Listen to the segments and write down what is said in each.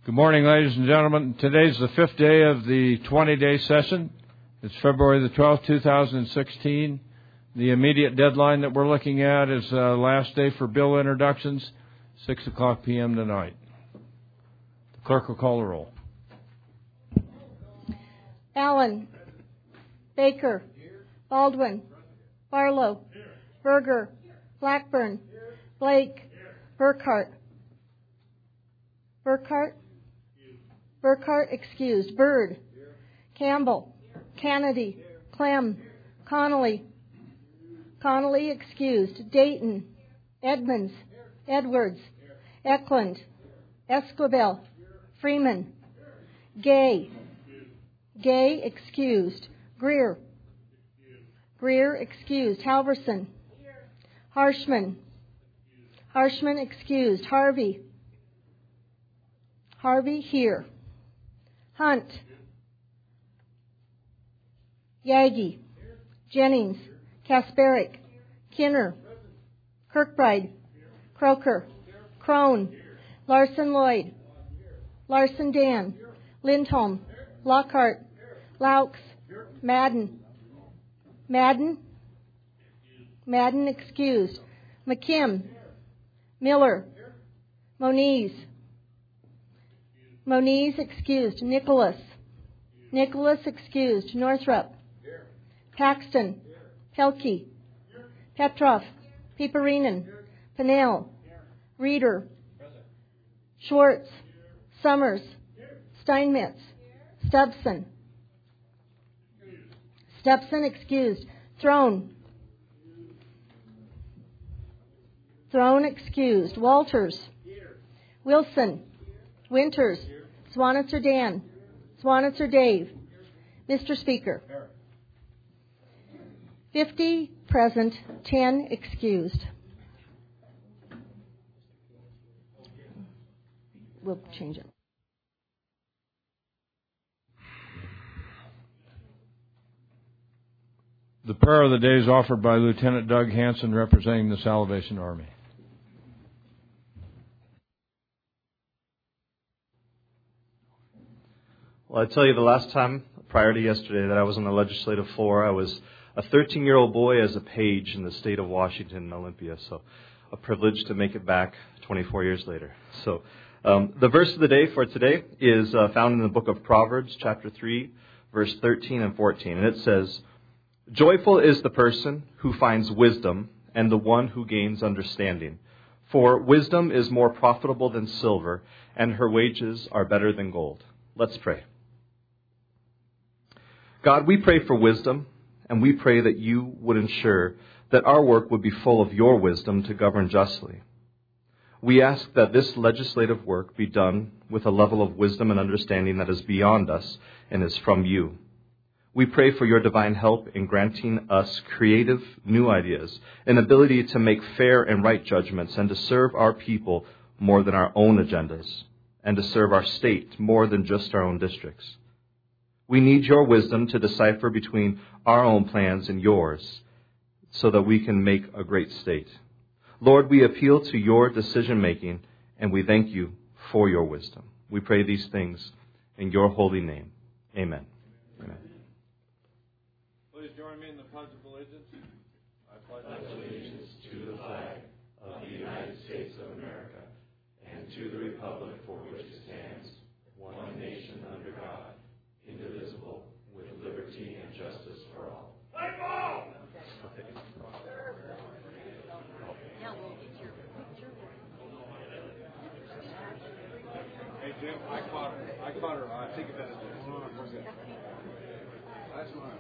Good morning, ladies and gentlemen. Today's the fifth day of the 20-day session. It's February the 12th, 2016. The immediate deadline that we're looking at is last day for bill introductions, 6 o'clock p.m. tonight. The clerk will call the roll. Allen. Baker. Baldwin. Barlow. Berger. Blackburn. Blake. Burkhart. Burkhart excused. Byrd. Campbell. Kennedy. Clem. Connolly excused. Dayton. Edmonds. Edwards. Eklund. Esquivel. Freeman. Gay excused. Greer excused. Halverson. Harshman excused. Harvey here. Hunt. Yagi. Jennings. Kasparic. Kinner. Kirkbride. Croker. Crone. Larson Lloyd. Larson Dan. Lindholm. Lockhart. Laux. Madden excused. McKim. Miller. Moniz excused. Nicholas excused. Northrup. Paxton. Pelkey. Petrov. Piperinen. Pennell. Reeder. Schwartz. Summers. Steinmetz. Stubson excused. Throne excused. Walters. Wilson. Winters. Swanitzer Dan. Swanitzer Dave. Mr. Speaker. 50 present, 10 excused. We'll change it. The prayer of the day is offered by Lieutenant Doug Hanson, representing the Salvation Army. Well, I tell you, the last time, prior to yesterday, that I was on the legislative floor, I was a 13-year-old boy as a page in the state of Washington in Olympia. So a privilege to make it back 24 years later. So the verse of the day for today is found in the book of Proverbs, chapter 3, verse 13 and 14. And it says, "Joyful is the person who finds wisdom and the one who gains understanding. For wisdom is more profitable than silver, and her wages are better than gold." Let's pray. God, we pray for wisdom, and we pray that you would ensure that our work would be full of your wisdom to govern justly. We ask that this legislative work be done with a level of wisdom and understanding that is beyond us and is from you. We pray for your divine help in granting us creative new ideas, an ability to make fair and right judgments, and to serve our people more than our own agendas, and to serve our state more than just our own districts. We need your wisdom to decipher between our own plans and yours so that we can make a great state. Lord, we appeal to your decision-making, and we thank you for your wisdom. We pray these things in your holy name. Amen. Amen. Please join me in the Pledge of Allegiance. I pledge allegiance to the flag of the United States of America and to the republic for which it stands, one nation under God, indivisible, with liberty and justice for all. Hey, Jim, I caught her. I think about it. That's mine.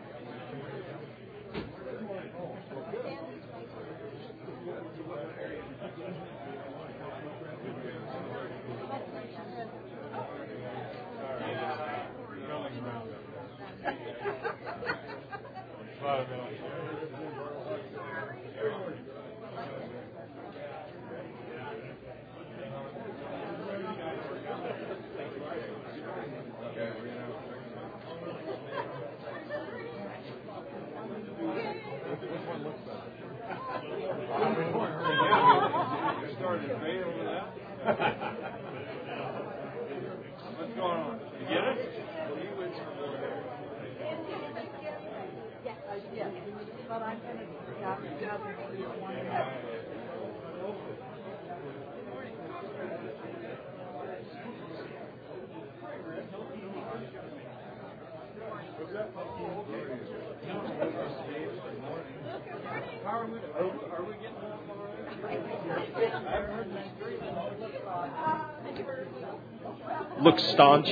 Look staunch.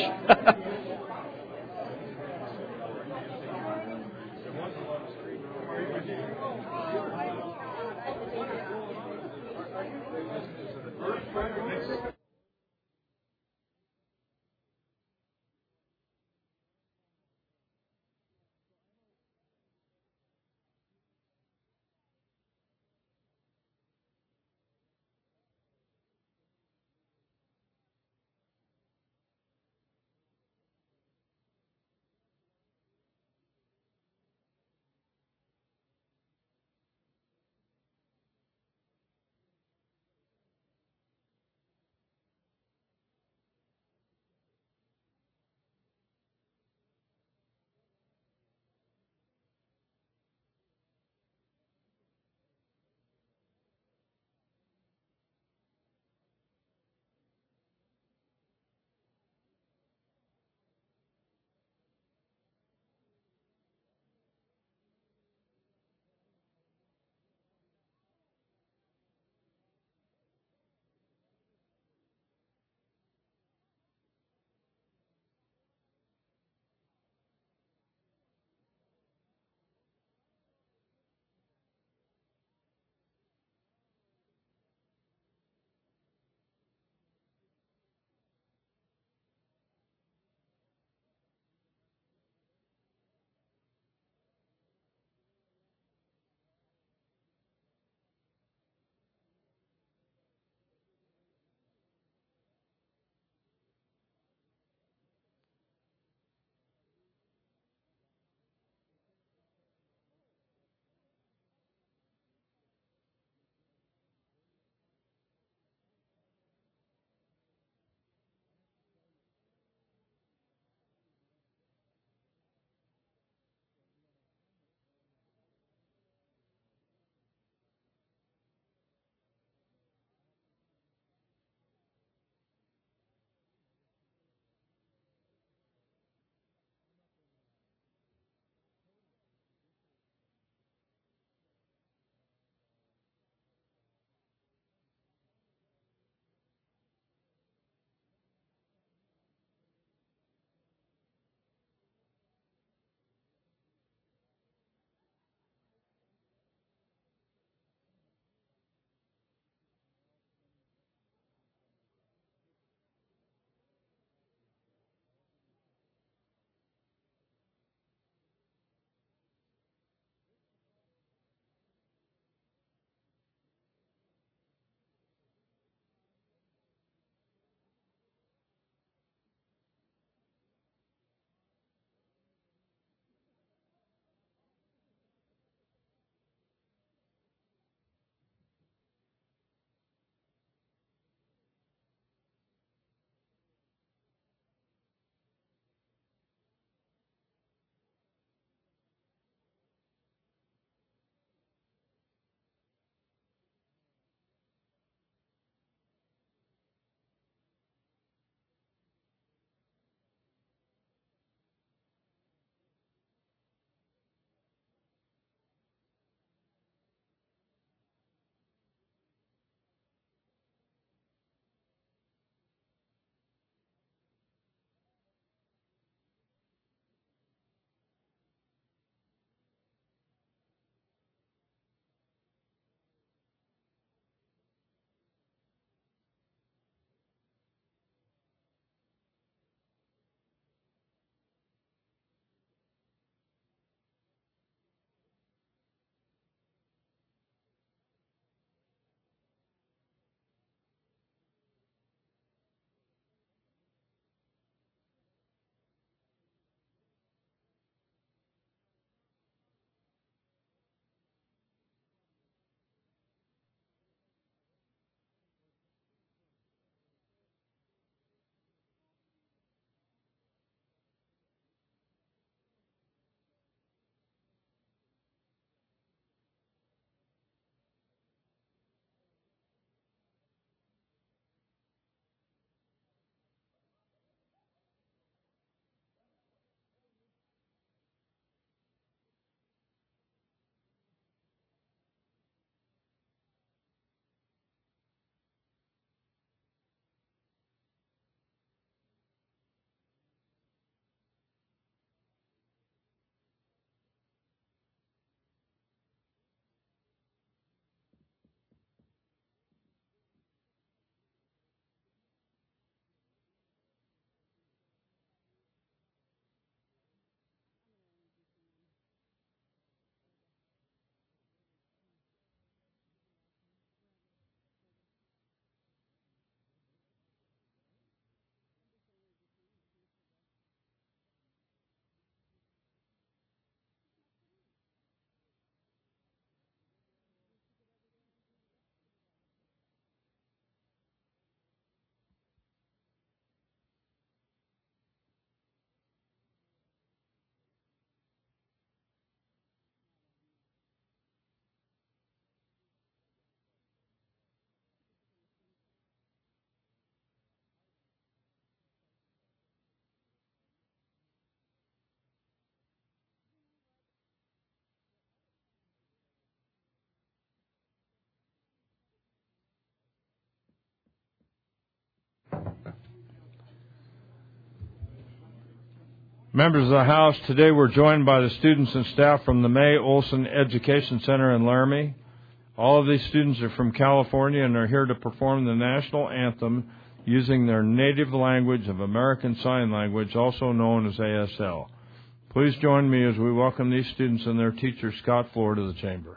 Members of the House, today we're joined by the students and staff from the May Olson Education Center in Laramie. All of these students are from California and are here to perform the national anthem using their native language of American Sign Language, also known as ASL. Please join me as we welcome these students and their teacher, Scott Floor, to the chamber.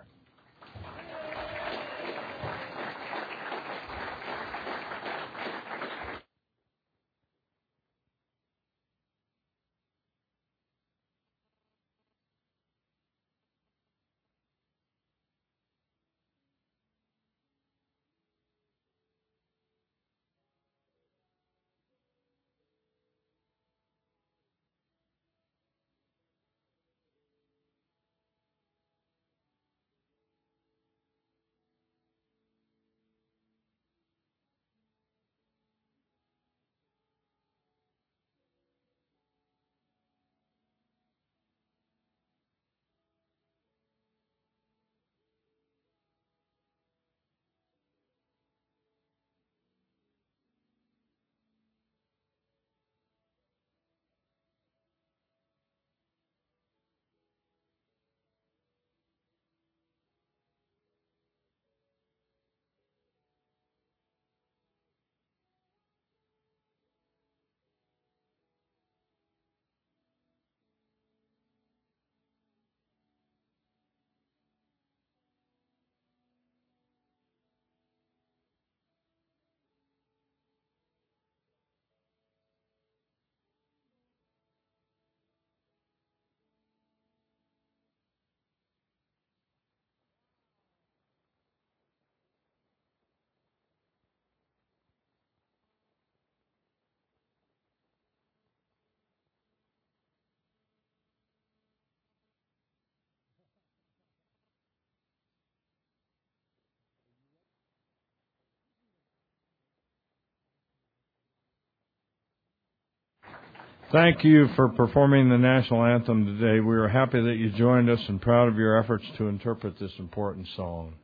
Thank you for performing the national anthem today. We are happy that you joined us and proud of your efforts to interpret this important song.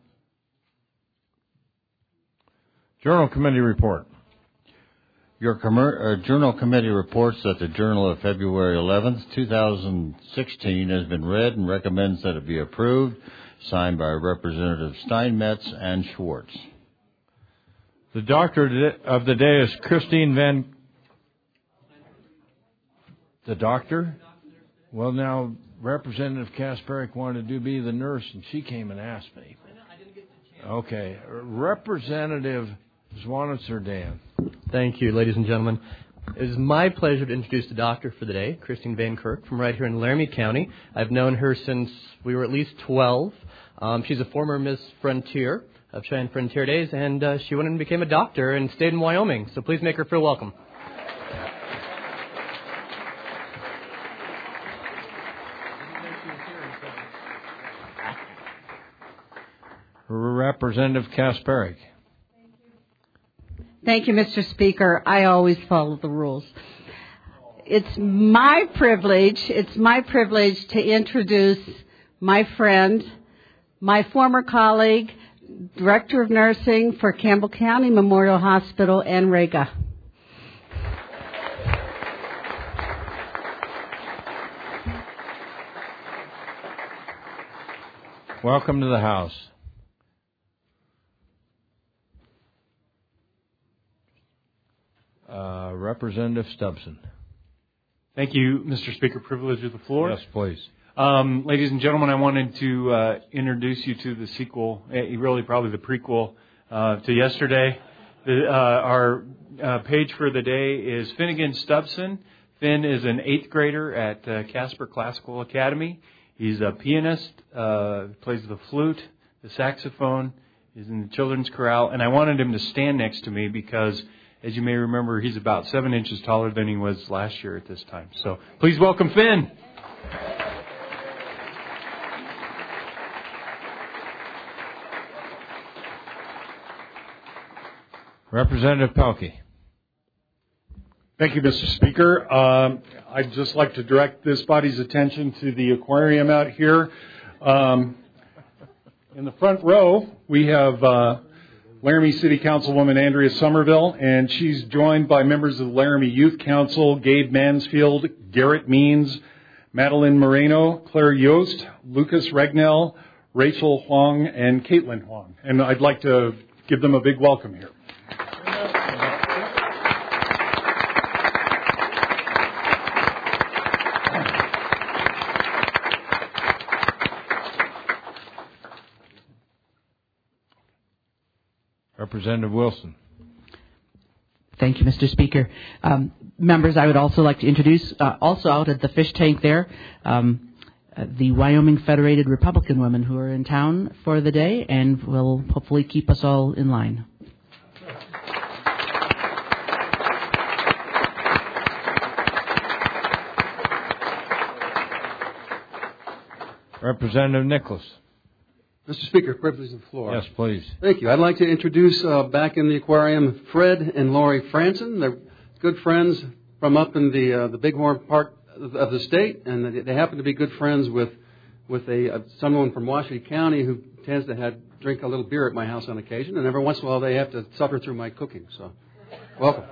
Journal Committee Report. Your Journal Committee reports that the Journal of February 11th, 2016 has been read and recommends that it be approved, signed by Representatives Steinmetz and Schwartz. The doctor of the day is Christine Van... The doctor? Well, now, Representative Kasparik wanted to be the nurse, and she came and asked me. I didn't get the chance. Okay. Representative Zwanitzer Dan. Thank you, ladies and gentlemen. It is my pleasure to introduce the doctor for the day, Christine Van Kirk, from right here in Laramie County. I've known her since we were at least 12. She's a former Miss Frontier of Cheyenne Frontier Days, and she went and became a doctor and stayed in Wyoming. So please make her feel welcome. Representative Kasparik. Thank you, Mr. Speaker. I always follow the rules. It's my privilege to introduce my friend, my former colleague, Director of Nursing for Campbell County Memorial Hospital, Ann Rega. Welcome to the House. Representative Stubbson. Thank you, Mr. Speaker. Privilege of the floor. Yes, please. Ladies and gentlemen, I wanted to introduce you to the sequel, really probably the prequel to yesterday. Our page for the day is Finnegan Stubbson. Finn is an 8th grader at Casper Classical Academy. He's a pianist, plays the flute, the saxophone, is in the children's chorale, and I wanted him to stand next to me because, as you may remember, he's about 7 inches taller than he was last year at this time. So please welcome Finn. Representative Pelkey. Thank you, Mr. Speaker. I'd just like to direct this body's attention to the aquarium out here. In the front row, we have Laramie City Councilwoman Andrea Somerville, and she's joined by members of the Laramie Youth Council, Gabe Mansfield, Garrett Means, Madeline Moreno, Claire Yost, Lucas Regnell, Rachel Huang, and Caitlin Huang. And I'd like to give them a big welcome here. Representative Wilson. Thank you, Mr. Speaker. Members, I would also like to introduce, also out at the fish tank there, the Wyoming Federated Republican women who are in town for the day and will hopefully keep us all in line. Representative Nicholas. Mr. Speaker, privilege of the floor. Yes, please. Thank you. I'd like to introduce back in the aquarium Fred and Lori Franson. They're good friends from up in the Bighorn part of the state, and they happen to be good friends with someone from Washoe County who tends to drink a little beer at my house on occasion, and every once in a while they have to suffer through my cooking. So, welcome.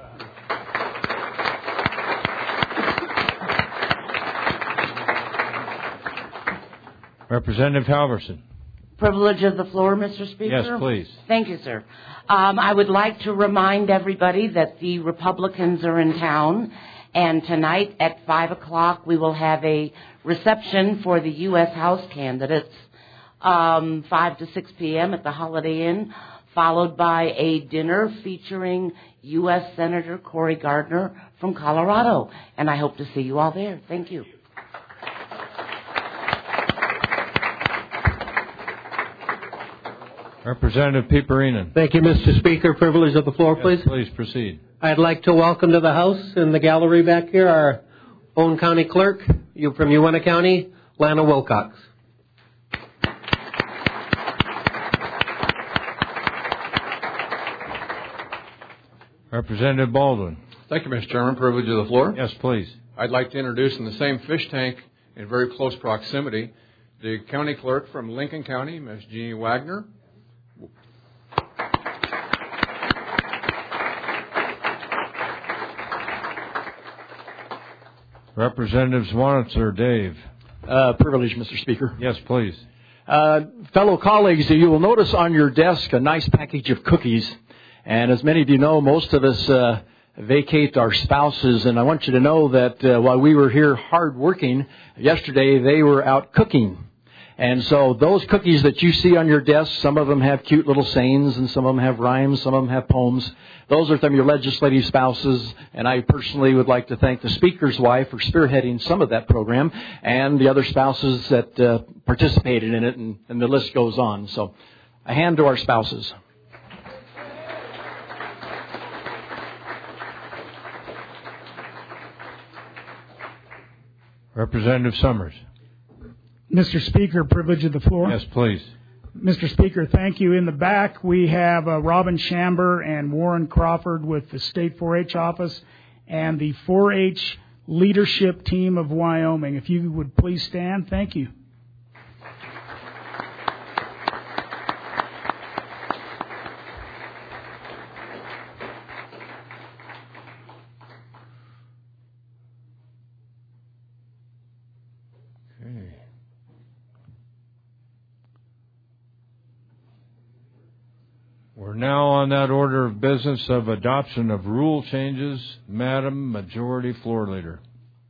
Representative Halverson. Privilege of the floor, Mr. Speaker? Yes, please. Thank you, sir. I would like to remind everybody that the Republicans are in town, and tonight at 5 o'clock we will have a reception for the U.S. House candidates, 5 to 6 p.m. at the Holiday Inn, followed by a dinner featuring U.S. Senator Cory Gardner from Colorado. And I hope to see you all there. Thank you. Representative Piperinen. Thank you, Mr. Speaker. Privilege of the floor, please. Yes, please proceed. I'd like to welcome to the House in the gallery back here our own county clerk, you from Uintah County, Lana Wilcox. Representative Baldwin. Thank you, Mr. Chairman. Privilege of the floor. Yes, please. I'd like to introduce in the same fish tank in very close proximity the county clerk from Lincoln County, Ms. Jeannie Wagner. Representative Swanitzer, Dave. Privilege, Mr. Speaker. Yes, please. Fellow colleagues, you will notice on your desk a nice package of cookies. And as many of you know, most of us vacate our spouses. And I want you to know that while we were here hard working, yesterday they were out cooking. And so those cookies that you see on your desk, some of them have cute little sayings and some of them have rhymes, some of them have poems. Those are from your legislative spouses. And I personally would like to thank the Speaker's wife for spearheading some of that program and the other spouses that participated in it, and the list goes on. So a hand to our spouses. Representative Summers. Mr. Speaker, privilege of the floor. Yes, please. Mr. Speaker, thank you. In the back, we have Robin Chamber and Warren Crawford with the State 4-H office and the 4-H leadership team of Wyoming. If you would please stand. Thank you. We're now on that order of business of adoption of rule changes. Madam Majority Floor Leader.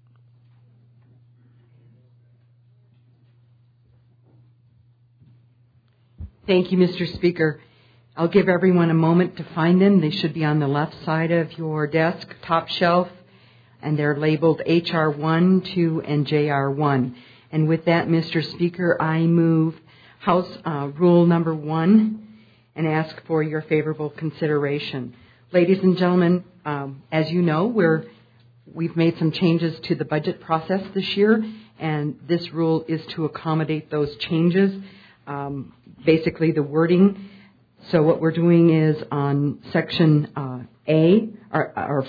Thank you, Mr. Speaker. I'll give everyone a moment to find them. They should be on the left side of your desk, top shelf, and they're labeled HR 1, 2, and JR 1. And with that, Mr. Speaker, I move House Rule Number 1 and ask for your favorable consideration. Ladies and gentlemen, as you know, we've made some changes to the budget process this year, and this rule is to accommodate those changes, basically the wording. So what we're doing is on Section A, or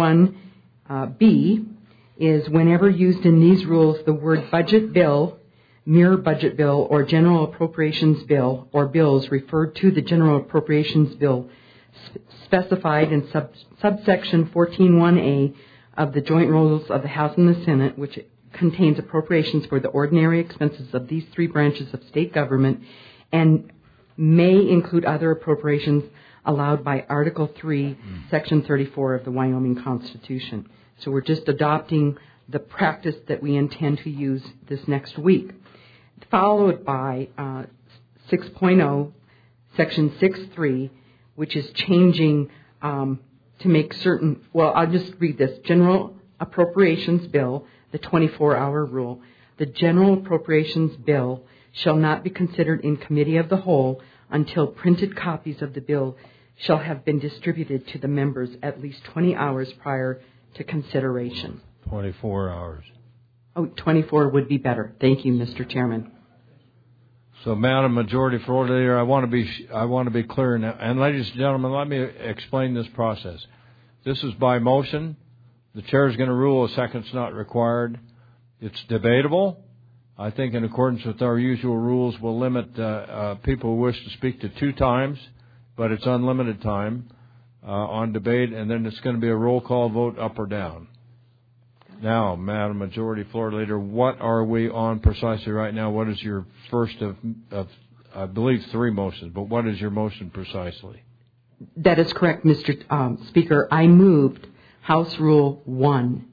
4.1b, is whenever used in these rules, the word budget bill, mere budget bill, or general appropriations bill, or bills referred to the general appropriations bill specified in subsection 14.1a of the joint rules of the House and the Senate, which contains appropriations for the ordinary expenses of these three branches of state government and may include other appropriations allowed by Article 3, Section 34 of the Wyoming Constitution. So we're just adopting the practice that we intend to use this next week, followed by 6.0, Section 6.3, which is changing to make certain, well, I'll just read this. General Appropriations Bill, the 24-hour rule. The General Appropriations Bill shall not be considered in committee of the whole until printed copies of the bill shall have been distributed to the members at least 20 hours prior to consideration. 24 hours. Oh, 24 would be better. Thank you, Mr. Chairman. So, Madam Majority Floor Leader, I want to be clear now. And ladies and gentlemen, let me explain this process. This is by motion. The chair is going to rule a second's not required. It's debatable. I think in accordance with our usual rules, we'll limit people who wish to speak to 2 times, but it's unlimited time on debate, and then it's going to be a roll call vote up or down. Now, Madam Majority Floor Leader, what are we on precisely right now? What is your first of I believe 3 motions, but what is your motion precisely? That is correct, Mr. Speaker. I moved House Rule 1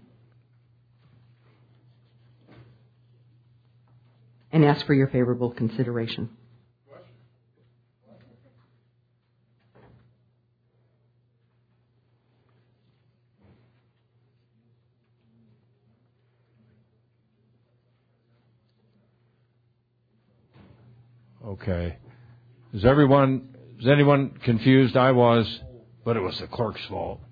and ask for your favorable consideration. Okay. Is anyone confused? I was, but it was the clerk's fault.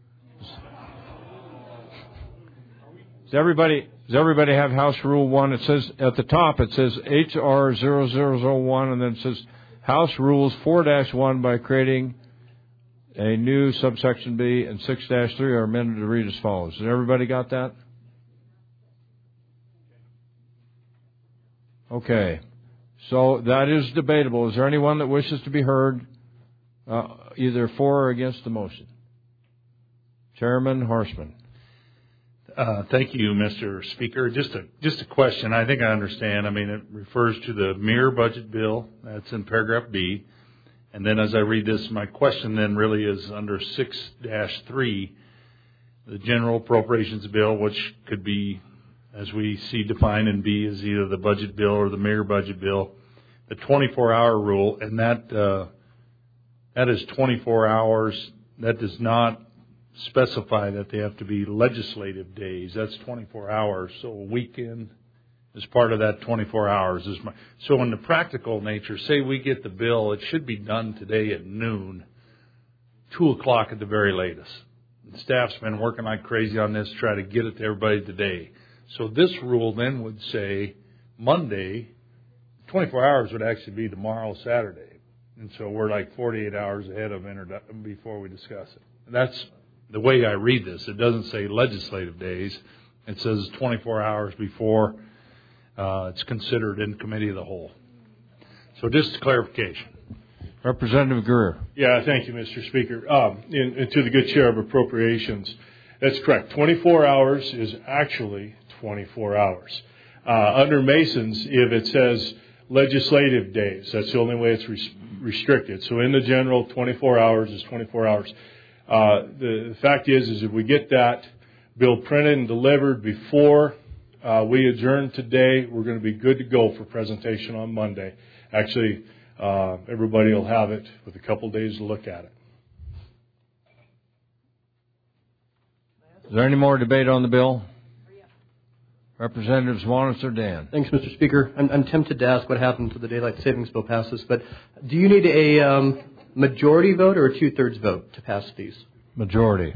Does everybody have House Rule 1? It says at the top, it says HR 0001, and then it says House Rules 4-1 by creating a new subsection B, and 6-3 are amended to read as follows. Has everybody got that? Okay. So that is debatable. Is there anyone that wishes to be heard either for or against the motion? Chairman Horstman. Thank you, Mr. Speaker. Just a question. I think I understand. I mean, it refers to the mirror budget bill. That's in paragraph B. And then as I read this, my question then really is under 6-3, the general appropriations bill, which could be, as we see defined in B, as either the budget bill or the mirror budget bill, the 24-hour rule, and that is 24 hours. That does not specify that they have to be legislative days. That's 24 hours. So a weekend is part of that 24 hours. So in the practical nature, say we get the bill, it should be done today at noon, 2 o'clock at the very latest. The staff's been working like crazy on this to try to get it to everybody today. So this rule then would say Monday, 24 hours would actually be tomorrow, Saturday. And so we're like 48 hours ahead of before we discuss it. And that's the way I read this. It doesn't say legislative days. It says 24 hours before it's considered in committee of the whole. So just clarification. Representative Greer. Yeah, thank you, Mr. Speaker. And to the good chair of appropriations, that's correct. 24 hours is actually 24 hours. Under Masons, if it says legislative days, that's the only way it's restricted. So in the general, 24 hours is 24 hours. The fact is if we get that bill printed and delivered before we adjourn today, we're going to be good to go for presentation on Monday. Actually, everybody will have it with a couple days to look at it. Is there any more debate on the bill? Representative Zwanitzer Dan. Thanks, Mr. Speaker. I'm tempted to ask what happened to the Daylight Savings Bill passes, but do you need a majority vote or a 2/3 vote to pass these? Majority.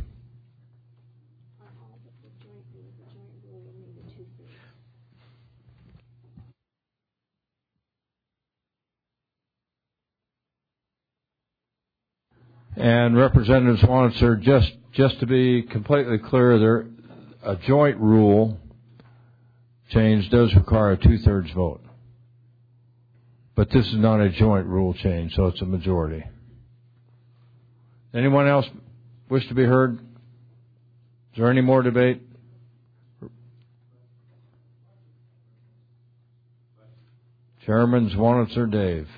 And Representative Zwanitzer, just to be completely clear, a joint rule change does require a 2/3 vote. But this is not a joint rule change, so it's a majority. Anyone else wish to be heard? Is there any more debate? Chairman Zwanitzer Dave.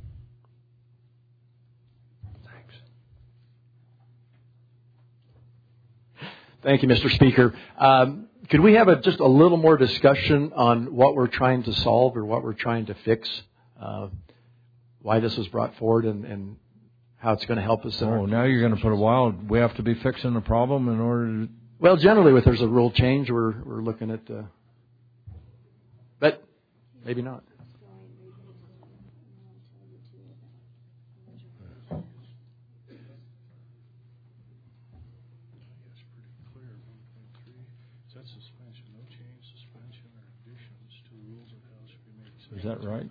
Thank you, Mr. Speaker. Could we have just a little more discussion on what we're trying to solve or what we're trying to fix, why this was brought forward, and how it's going to help us? Now you're going to put a while. We have to be fixing the problem in order to... Well, generally, if there's a rule change, we're looking at... but maybe not. Is that right?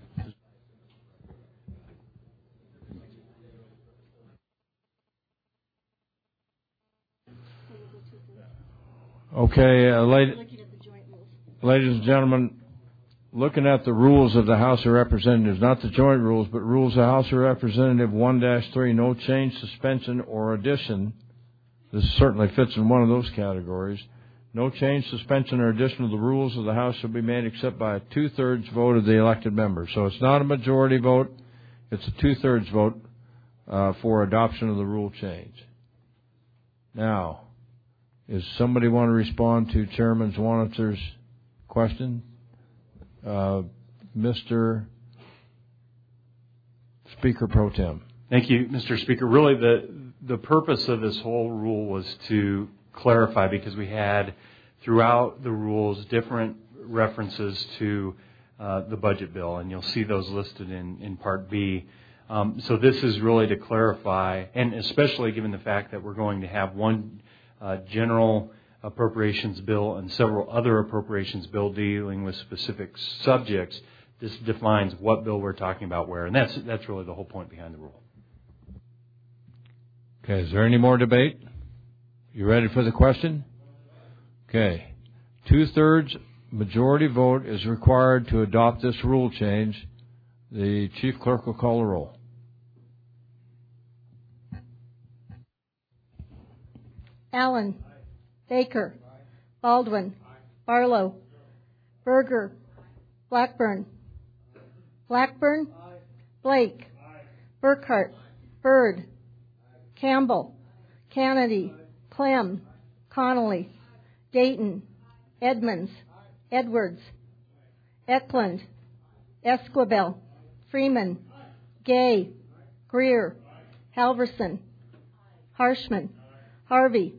Okay, ladies and gentlemen, looking at the rules of the House of Representatives, not the joint rules, but rules of the House of Representatives 1-3, no change, suspension, or addition. This certainly fits in one of those categories. No change, suspension, or addition of the rules of the House shall be made except by a 2/3 vote of the elected members. So it's not a majority vote, it's a 2/3 vote for adoption of the rule change. Now, does somebody want to respond to Chairman Zwanitzer's question? Mr. Speaker Pro Tem. Thank you, Mr. Speaker. Really, the purpose of this whole rule was to clarify, because we had throughout the rules different references to the budget bill, and you'll see those listed in Part B. So this is really to clarify, and especially given the fact that we're going to have one general appropriations bill and several other appropriations bill dealing with specific subjects. This defines what bill we're talking about where, and that's really the whole point behind the rule. Okay, is there any more debate? You ready for the question? Okay. 2/3 majority vote is required to adopt this rule change. The Chief Clerk will call the roll. Allen. Baker. Baldwin. Barlow. Berger. Blackburn. Blackburn. Blake. Burkhart. Byrd. Campbell. Kennedy. Clem. Connolly. Dayton. Edmonds. Edwards. Eklund. Esquivel. Freeman. Gay. Greer. Halverson. Harshman. Harvey.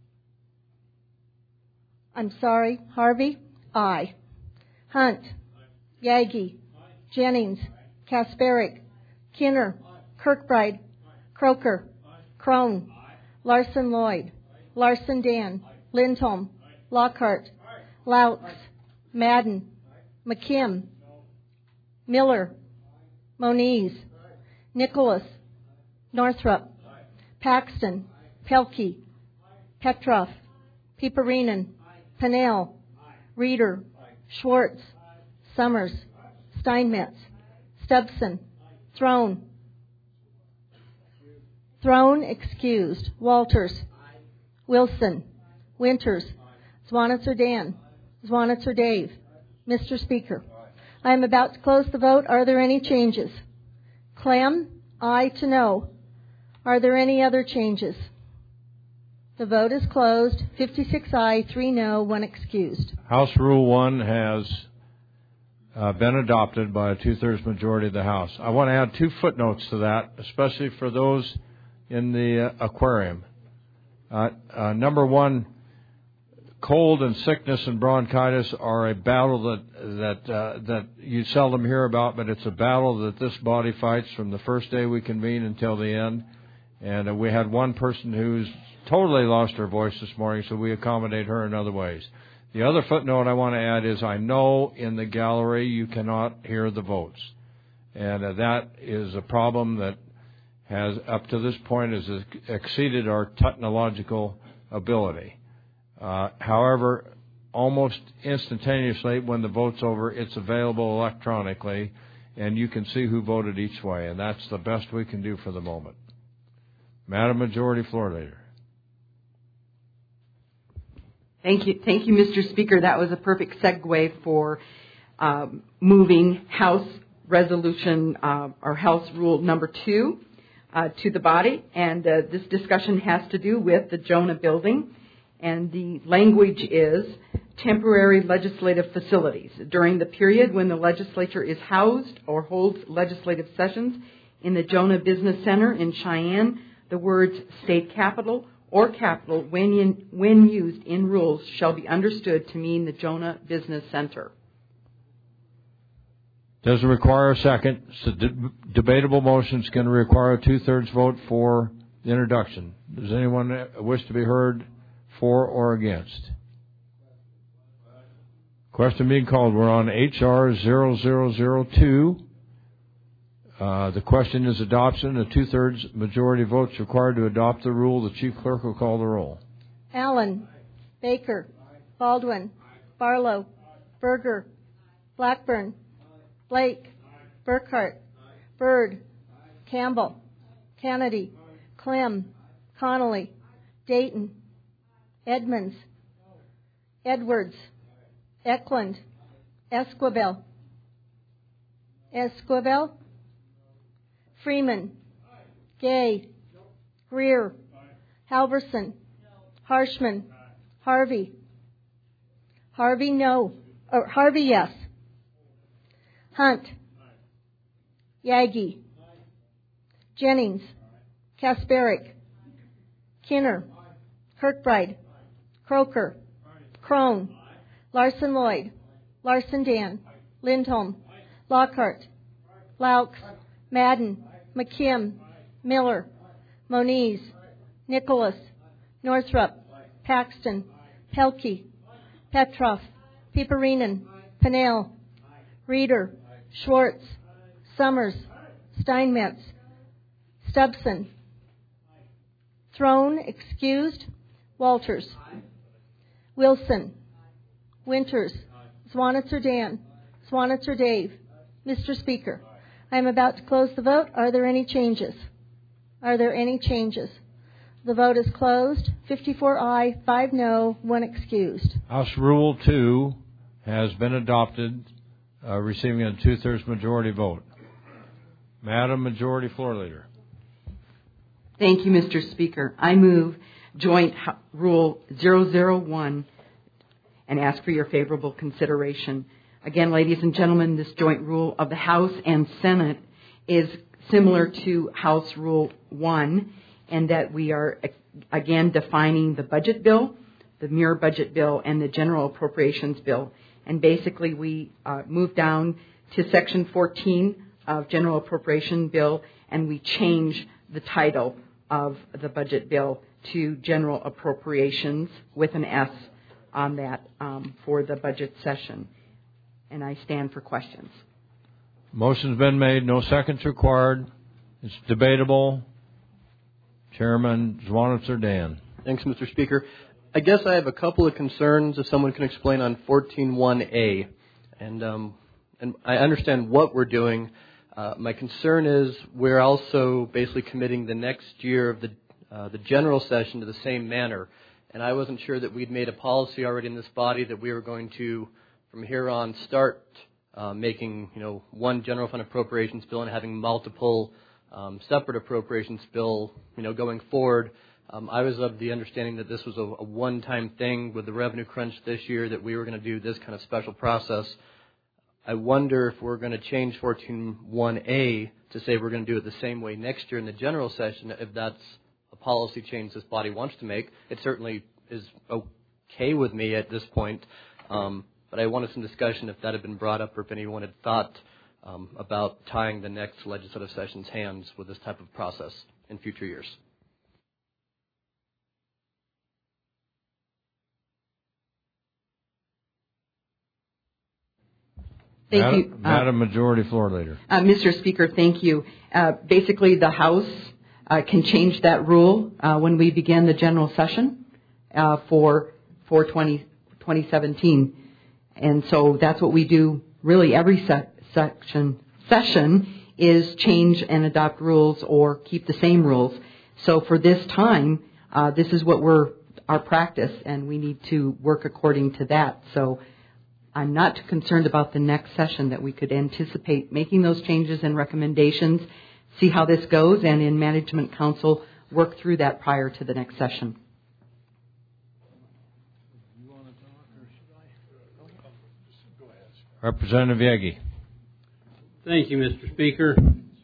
Harvey. Aye. Hunt. Yagi. Jennings. Kasparic. Kinner. Kirkbride. Croker. Crone. Larson Lloyd. Larson Dan. Lindholm. Lockhart. Laux. Madden. McKim. Miller. Moniz. Nicholas. Northrup. Paxton. Pelkey. Petroff. Piperinen. Pennell. Reeder. Schwartz. Summers. Steinmetz. Stubson. Throne. Throne excused. Walters. Wilson. Winters. Zwanitzer Dan. Zwanitzer Dave. Mr. Speaker, I am about to close the vote. Are there any changes? Clem, aye to no. Are there any other changes? The vote is closed. 56 aye, 3 no, 1 excused. House Rule 1 has been adopted by a 2/3 majority of the House. I want to add 2 footnotes to that, especially for those in the aquarium. Number 1, cold and sickness and bronchitis are a battle that you seldom hear about, but it's a battle that this body fights from the first day we convene until the end. And we had one person who's totally lost her voice this morning, so we accommodate her in other ways. The other footnote I want to add is I know in the gallery you cannot hear the votes. And that is a problem that has, up to this point, has exceeded our technological ability. However, almost instantaneously when the vote's over, it's available electronically, and you can see who voted each way, and that's the best we can do for the moment. Madam Majority Floor Leader. Thank you, Mr. Speaker. That was a perfect segue for moving House Resolution or House Rule Number 2 to the body. And this discussion has to do with the Jonah Building. And the language is temporary legislative facilities. During the period when the legislature is housed or holds legislative sessions in the Jonah Business Center in Cheyenne, the words state capitol or capital when used in rules shall be understood to mean the Jonah Business Center. Doesn't require a second. It's a debatable motion. It's going to require a 2/3 vote for the introduction. Does anyone wish to be heard for or against? Question being called. We're on H.R. 0002. The question is adoption. A 2/3 majority votes required to adopt the rule. The chief clerk will call the roll. Allen, Baker, Baldwin, Barlow, Berger, Blackburn, Blake, Burkhart, Byrd, Campbell, Kennedy, Clem, Connolly, Dayton, Edmonds, Edwards, Eklund, Esquivel, Freeman, Gay, Greer, Halverson, Harshman, Harvey, yes, Hunt, Yagi, Jennings, Kasparic, Kinner, Kirkbride, Croker, Crone, Larson Lloyd, Larson Dan, Lindholm, Lockhart, Laux, Madden, McKim, Miller, Moniz, Nicholas, Northrup, Paxton, Pelkey, Petroff, Piperinen, Pennell, Reeder, Schwartz, Summers, Steinmetz, Stubson, Throne, excused, Walters, Wilson, Winters, Zwanitzer Dan, Zwanitzer Dave. Mr. Speaker, I am about to close the vote. Are there any changes? The vote is closed. 54 aye, 5 no, 1 excused. House Rule 2 has been adopted, receiving a 2/3 majority vote. Madam Majority Floor Leader. Thank you, Mr. Speaker. I move Joint Rule 001 and ask for your favorable consideration. Again, ladies and gentlemen, this joint rule of the House and Senate is similar to House Rule 1 in that we are, again, defining the budget bill, the mirror budget bill, and the general appropriations bill. And basically, we move down to Section 14 of General Appropriation Bill, and we change the title of the budget bill to General Appropriations with an S on that for the budget session. And I stand for questions. Motion's been made. No seconds required. It's debatable. Chairman Zwanitzer Dan. Thanks, Mr. Speaker. I guess I have a couple of concerns, if someone can explain, on 14.1a. And I understand what we're doing. My concern is we're also basically committing the next year of the general session to the same manner. And I wasn't sure that we'd made a policy already in this body that we were going to, from here on, start making one general fund appropriations bill and having multiple separate appropriations bill going forward. I was of the understanding that this was a one-time thing with the revenue crunch this year, that we were going to do this kind of special process. I wonder if we're going to change 14.1a to say we're going to do it the same way next year in the general session, if that's a policy change this body wants to make. It certainly is okay with me at this point, but I wanted some discussion if that had been brought up or if anyone had thought about tying the next legislative session's hands with this type of process in future years. Thank you. Madam Majority Floor Leader. Mr. Speaker, thank you. Basically, the House can change that rule when we begin the general session for 2017. And so that's what we do really every session is change and adopt rules or keep the same rules. So for this time, this is what we're our practice, and we need to work according to that. So I'm not too concerned about the next session, that we could anticipate making those changes and recommendations, see how this goes, and in Management Council work through that prior to the next session. Representative Yagi. Thank you, Mr. Speaker.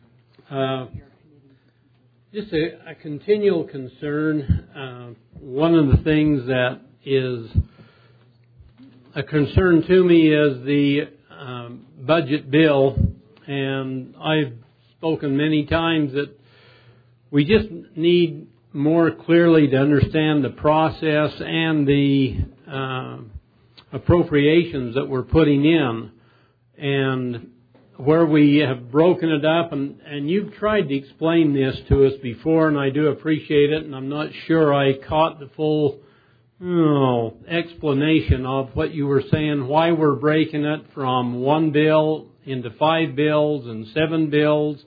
Just a continual concern. One of the things that is a concern to me is the budget bill, and I've spoken many times that we just need more clearly to understand the process and the appropriations that we're putting in, and where we have broken it up, and you've tried to explain this to us before, and I do appreciate it, and I'm not sure I caught the full explanation of what you were saying, why we're breaking it from one bill into 5 bills and 7 bills.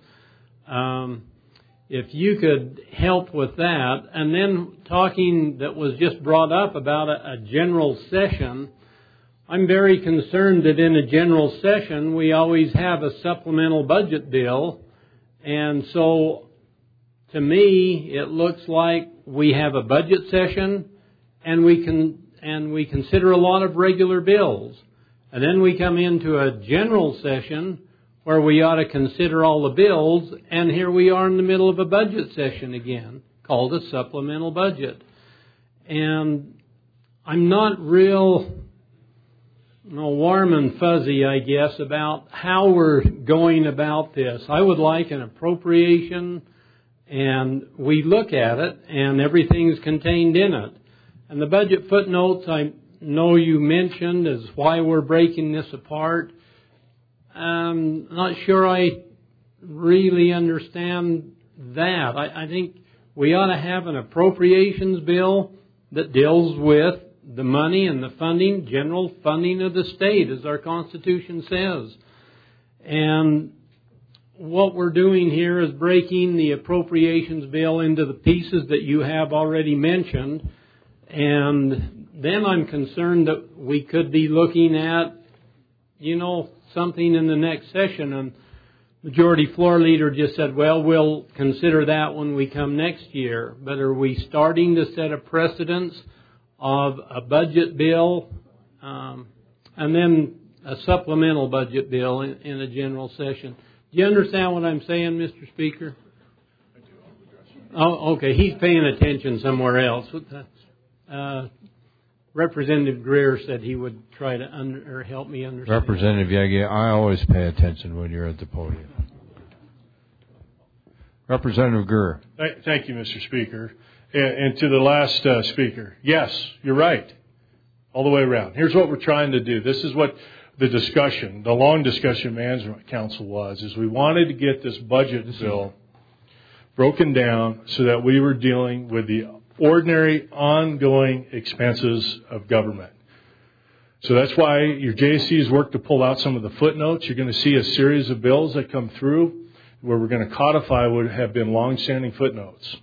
If you could help with that. And then talking that was just brought up about a general session, I'm very concerned that in a general session we always have a supplemental budget bill, and so to me it looks like we have a budget session and we consider a lot of regular bills, and then we come into a general session where we ought to consider all the bills, and here we are in the middle of a budget session again called a supplemental budget. And I'm not real warm and fuzzy, I guess, about how we're going about this. I would like an appropriation, and we look at it, and everything's contained in it. And the budget footnotes I know you mentioned is why we're breaking this apart. I'm not sure I really understand that. I think we ought to have an appropriations bill that deals with the money and the funding, general funding of the state, as our Constitution says. And what we're doing here is breaking the appropriations bill into the pieces that you have already mentioned. And then I'm concerned that we could be looking at, something in the next session. And Majority Floor Leader just said, well, we'll consider that when we come next year. But are we starting to set a precedence of a budget bill and then a supplemental budget bill in a general session? Do you understand what I'm saying, Mr. Speaker? I do. Oh, okay. He's paying attention somewhere else. Representative Greer said he would try to help me understand. Representative Yagi, I always pay attention when you're at the podium. Representative Greer. Thank you, Mr. Speaker. And to the last speaker, yes, you're right, all the way around. Here's what we're trying to do. This is what the long discussion management council was, is we wanted to get this budget bill broken down so that we were dealing with the ordinary ongoing expenses of government. So that's why your JSC has worked to pull out some of the footnotes. You're going to see a series of bills that come through where we're going to codify what have been long-standing footnotes.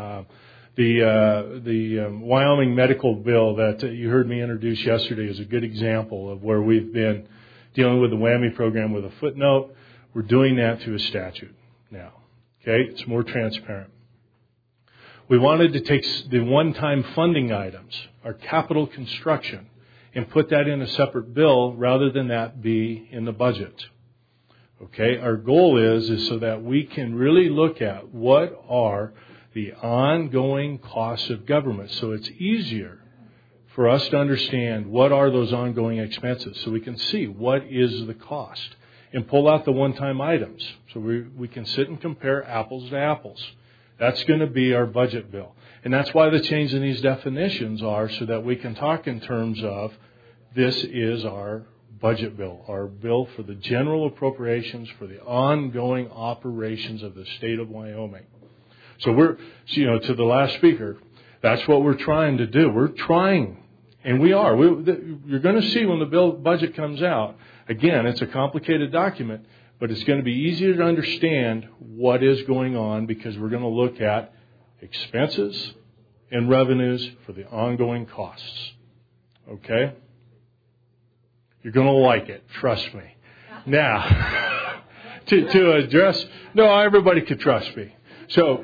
The Wyoming medical bill that you heard me introduce yesterday is a good example of where we've been dealing with the WWAMI program with a footnote. We're doing that through a statute now. Okay, it's more transparent. We wanted to take the one-time funding items, our capital construction, and put that in a separate bill rather than that be in the budget. Okay, our goal is so that we can really look at what are the ongoing costs of government. So it's easier for us to understand what are those ongoing expenses so we can see what is the cost and pull out the one-time items so we can sit and compare apples to apples. That's going to be our budget bill. And that's why the change in these definitions are so that we can talk in terms of this is our budget bill, our bill for the general appropriations for the ongoing operations of the state of Wyoming. So to the last speaker, that's what we're trying to do. We're trying, and we are. You're going to see when the budget comes out. Again, it's a complicated document, but it's going to be easier to understand what is going on because we're going to look at expenses in revenues for the ongoing costs. Okay? You're going to like it. Trust me. Now, to address, no, everybody could trust me. So,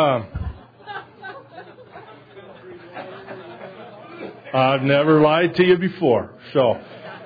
I've never lied to you before. So,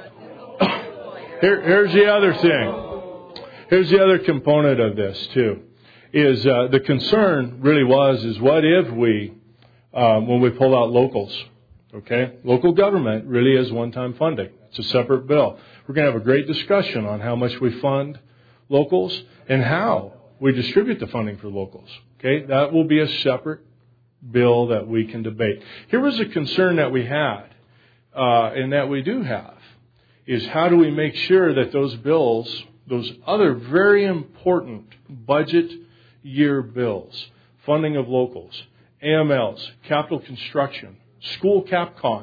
here's the other thing. Here's the other component of this, too. Is the concern really is what if we, when we pull out locals, okay? Local government really is one-time funding. It's a separate bill. We're going to have a great discussion on how much we fund locals and how we distribute the funding for locals, okay? That will be a separate bill that we can debate. Here was a concern that we had, and that we do have, is how do we make sure that those bills, those other very important budget year bills, funding of locals, AMLs, capital construction, school CapCon,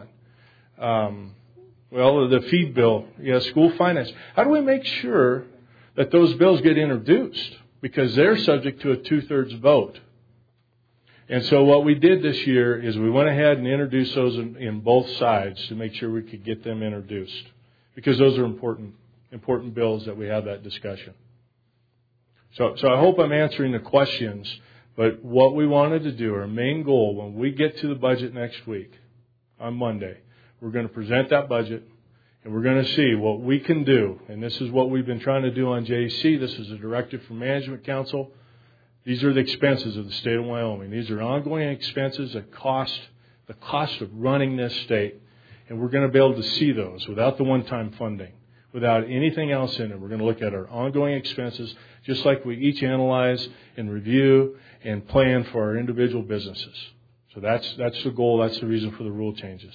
the feed bill, school finance. How do we make sure that those bills get introduced? Because they're subject to a 2/3 vote. And so what we did this year is we went ahead and introduced those in both sides to make sure we could get them introduced. Because those are important bills that we have that discussion. So I hope I'm answering the questions, but what we wanted to do, our main goal, when we get to the budget next week, on Monday, we're going to present that budget, and we're going to see what we can do. And this is what we've been trying to do on JC. This is a directive from Management Council. These are the expenses of the state of Wyoming. These are ongoing expenses that cost the cost of running this state. And we're going to be able to see those without the one-time funding, without anything else in it. We're going to look at our ongoing expenses, just like we each analyze and review and plan for our individual businesses. So that's the goal. That's the reason for the rule changes.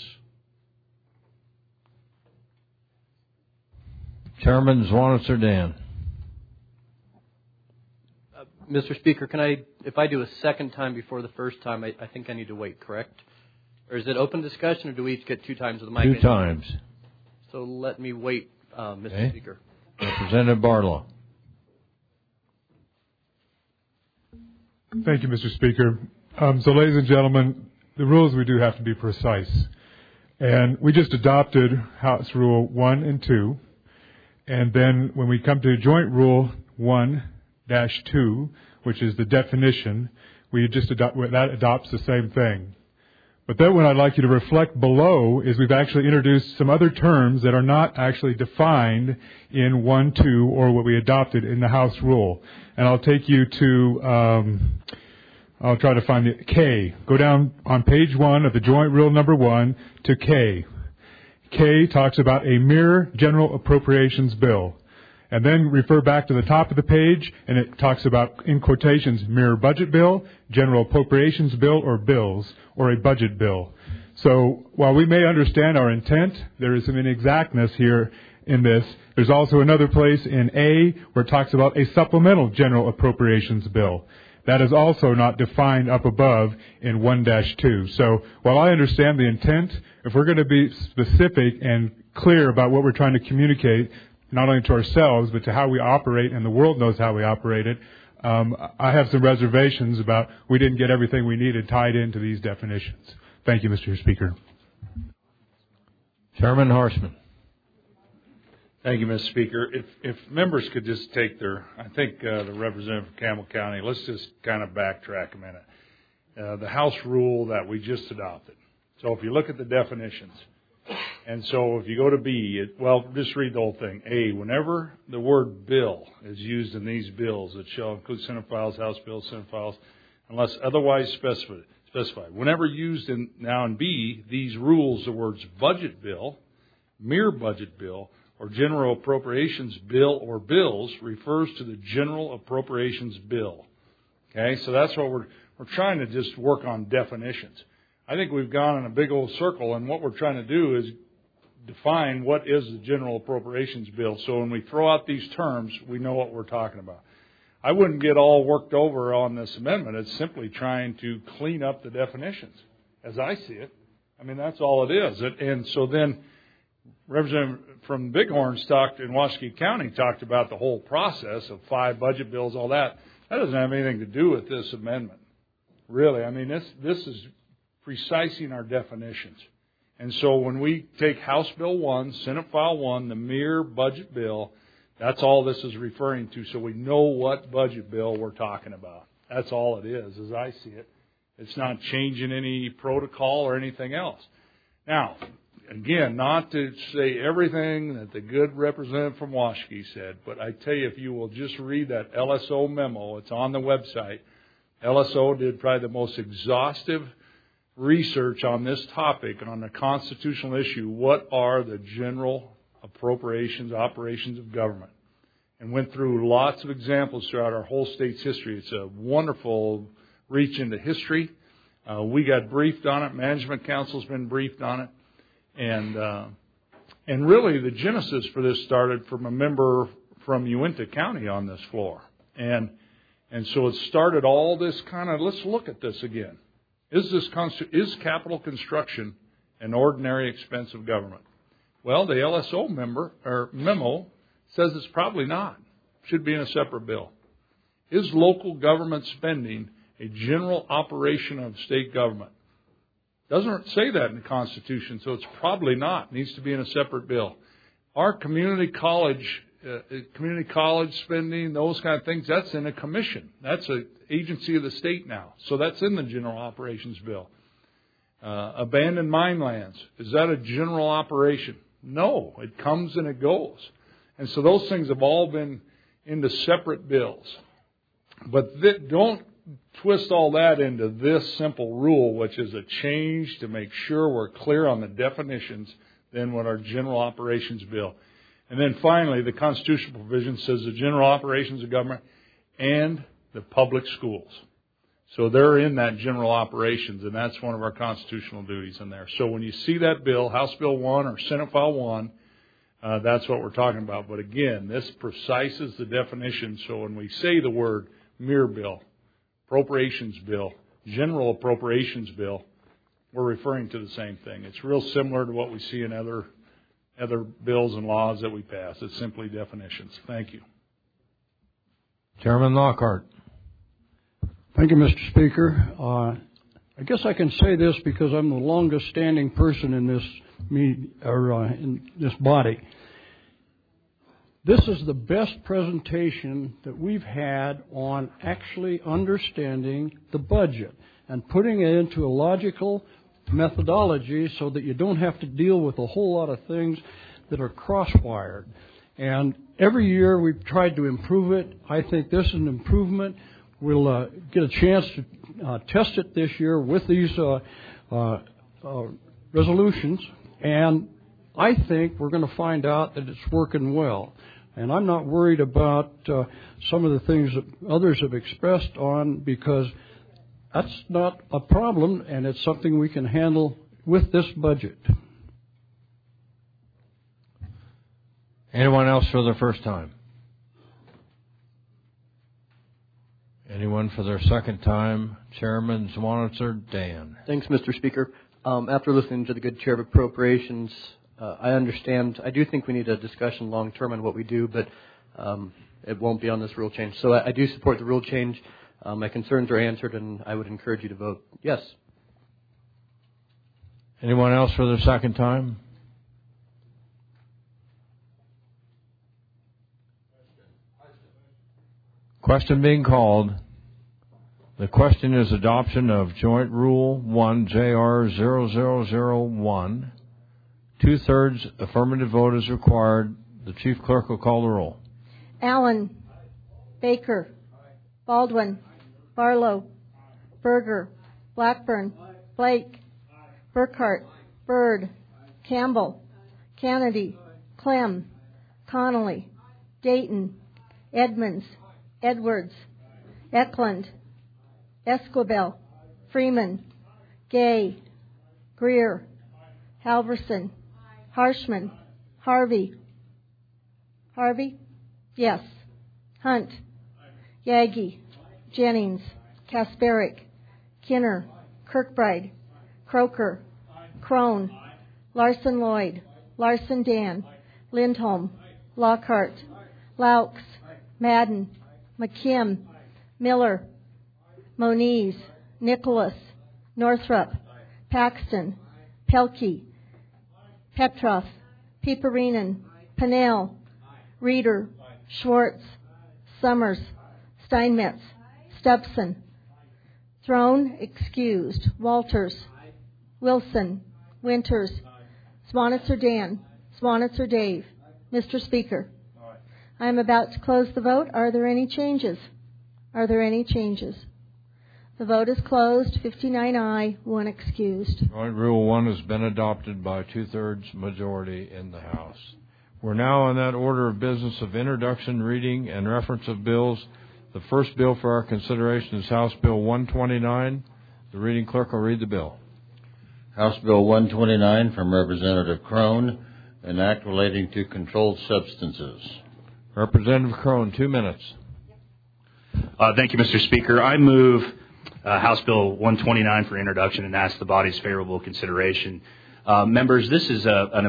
Chairman Zwanitzer Dan. Mr. Speaker, if I do a second time before the first time, I think I need to wait, correct? Or is it open discussion, or do we each get 2 times of the mic? 2 times. So let me wait, Mr. Speaker. Representative Barlow. Thank you, Mr. Speaker. So, ladies and gentlemen, the rules we do have to be precise. And we just adopted House Rule 1 and 2. And then when we come to Joint Rule 1-2, which is the definition, we just that adopts the same thing. But then what I'd like you to reflect below is we've actually introduced some other terms that are not actually defined in 1-2 or what we adopted in the House Rule. And I'll take you to, I'll try to find the K. Go down on page 1 of the Joint Rule number 1 to K. K talks about a mere general appropriations bill. And then refer back to the top of the page, and it talks about, in quotations, mere budget bill, general appropriations bill, or bills, or a budget bill. So while we may understand our intent, there is some inexactness here in this. There's also another place in A where it talks about a supplemental general appropriations bill. That is also not defined up above in 1-2. So while I understand the intent, if we're going to be specific and clear about what we're trying to communicate, not only to ourselves, but to how we operate, and the world knows how we operate it, I have some reservations about we didn't get everything we needed tied into these definitions. Thank you, Mr. Speaker. Chairman Horstman. Thank you, Mr. Speaker. If members could just take their, I think the representative from Campbell County, let's just kind of backtrack a minute. The House rule that we just adopted. So if you look at the definitions, and so if you go to B, just read the whole thing. A, whenever the word bill is used in these bills, it shall include Senate files, House bills, Senate files, unless otherwise specified. Whenever used in B, these rules, the words budget bill, mere budget bill, or general appropriations bill or bills refers to the general appropriations bill. Okay, so that's what we're trying to just work on definitions. I think we've gone in a big old circle, and what we're trying to do is define what is the general appropriations bill. So when we throw out these terms, we know what we're talking about. I wouldn't get all worked over on this amendment. It's simply trying to clean up the definitions, as I see it. I mean, that's all it is. And so then Representative from Bighorns in Washakie County talked about the whole process of 5 budget bills, all that. That doesn't have anything to do with this amendment. Really, I mean, this is precising our definitions. And so when we take House Bill 1, Senate File 1, the mere budget bill, that's all this is referring to, so we know what budget bill we're talking about. That's all it is, as I see it. It's not changing any protocol or anything else. Now, again, not to say everything that the good representative from Washakie said, but I tell you, if you will just read that LSO memo, it's on the website. LSO did probably the most exhaustive research on this topic, on the constitutional issue. What are the general appropriations, operations of government? And went through lots of examples throughout our whole state's history. It's a wonderful reach into history. We got briefed on it. Management Council's been briefed on it. And really the genesis for this started from a member from Uinta County on this floor. And so it started all this kind of, let's look at this again. Is capital construction an ordinary expense of government? Well, the LSO memo says it's probably not. Should be in a separate bill. Is local government spending a general operation of state government? Doesn't say that in the Constitution, so it's probably not. It needs to be in a separate bill. Our community college spending, those kind of things, that's in a commission. That's an agency of the state now. So that's in the general operations bill. Abandoned mine lands, is that a general operation? No, it comes and it goes. And so those things have all been into separate bills. But don't twist all that into this simple rule, which is a change to make sure we're clear on the definitions than what our general operations bill. And then finally, the constitutional provision says the general operations of government and the public schools. So they're in that general operations, and that's one of our constitutional duties in there. So when you see that bill, House Bill 1 or Senate File 1, that's what we're talking about. But again, this precises the definition. So when we say the word mere bill, appropriations bill, general appropriations bill, we're referring to the same thing. It's real similar to what we see in other bills and laws that we pass. It's simply definitions. Thank you. Chairman Lockhart. Thank you, Mr. Speaker. I guess I can say this because I'm the longest standing person in this in this body. This is the best presentation that we've had on actually understanding the budget and putting it into a logical methodology so that you don't have to deal with a whole lot of things that are cross-wired. And every year we've tried to improve it. I think this is an improvement. We'll get a chance to test it this year with these resolutions, and I think we're going to find out that it's working well. And I'm not worried about some of the things that others have expressed on, because that's not a problem, and it's something we can handle with this budget. Anyone else for the first time? Anyone for their second time? Chairman Zwanitzer, Dan. Thanks, Mr. Speaker. After listening to the good chair of appropriations, I understand. I do think we need a discussion long term on what we do, but it won't be on this rule change. So I do support the rule change. My concerns are answered, and I would encourage you to vote yes. Anyone else for the second time? Question being called. The question is adoption of Joint Rule 1 JR 0001. 2/3 affirmative vote is required. The Chief Clerk will call the roll. Allen. Baker. Baldwin. Barlow. Berger. Blackburn. Blake. Burkhart. Byrd. Campbell. Kennedy. Clem. Connolly. Dayton. Edmonds. Edwards. Eklund. Esquivel. Freeman. Gay. Greer. Halverson. Harshman. Harvey. Harvey? Yes. Hunt. Yagi. Jennings. Kasperick. Kinner. Kirkbride. Croker. Crone. Larson Lloyd. Larson Dan. Lindholm. Lockhart. Laux. Madden. McKim. Miller. Moniz. Nicholas. Northrup. Paxton, Pelkey, Petroff, Piperinen, Pennell, Reeder, Schwartz, Summers, Steinmetz, Stubson, Throne, excused, Walters, Wilson, Winters, Swanitzer Dan, Swanitzer Dave. Mr. Speaker, I am about to close the vote. Are there any changes? Are there any changes? The vote is closed. 59 aye, 1 excused. Joint Rule 1 has been adopted by 2/3 majority in the House. We're now on that order of business of introduction, reading, and reference of bills. The first bill for our consideration is House Bill 129. The reading clerk will read the bill. House Bill 129 from Representative Crone, an act relating to controlled substances. Representative Crone, 2 minutes. Thank you, Mr. Speaker. I move House Bill 129 for introduction and ask the body's favorable consideration. Members, this is an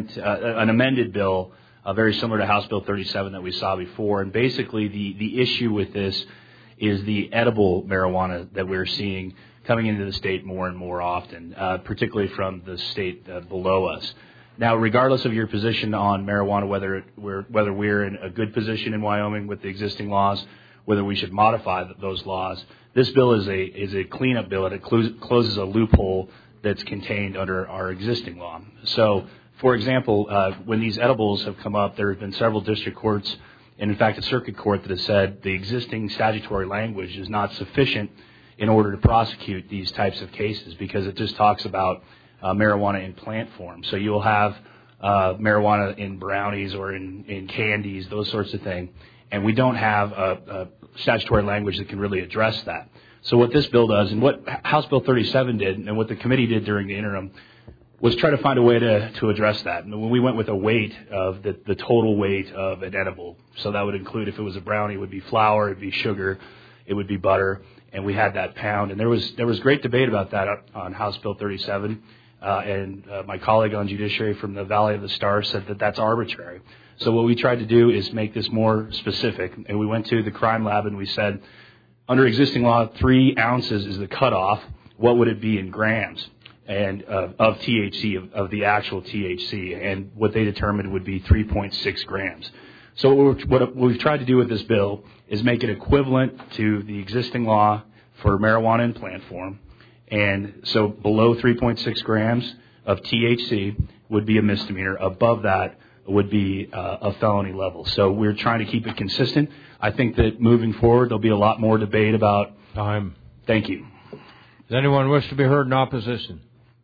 amended bill, very similar to House Bill 37 that we saw before. And basically, the issue with this is the edible marijuana that we're seeing coming into the state more and more often, particularly from the state below us. Now, regardless of your position on marijuana, whether we're in a good position in Wyoming with the existing laws, whether we should modify those laws, this bill is a cleanup bill. It closes a loophole that's contained under our existing law. So, for example, when these edibles have come up, there have been several district courts, and in fact a circuit court that has said the existing statutory language is not sufficient in order to prosecute these types of cases because it just talks about marijuana in plant form. So you'll have marijuana in brownies or in candies, those sorts of things. And we don't have a statutory language that can really address that. So what this bill does, and what House Bill 37 did, and what the committee did during the interim, was try to find a way to address that. And when we went with a weight of the total weight of an edible, so that would include, if it was a brownie, it would be flour, it would be sugar, it would be butter, and we had that pound. And there was great debate about that on House Bill 37. And my colleague on Judiciary from the Valley of the Stars said that that's arbitrary. So what we tried to do is make this more specific. And we went to the crime lab and we said, under existing law, 3 ounces is the cutoff. What would it be in grams and of THC, of the actual THC? And what they determined would be 3.6 grams. So what we've tried to do with this bill is make it equivalent to the existing law for marijuana in plant form. And so below 3.6 grams of THC would be a misdemeanor. Above that would be a felony level. So we're trying to keep it consistent. I think that moving forward, there'll be a lot more debate about time. Thank you. Does anyone wish to be heard in opposition?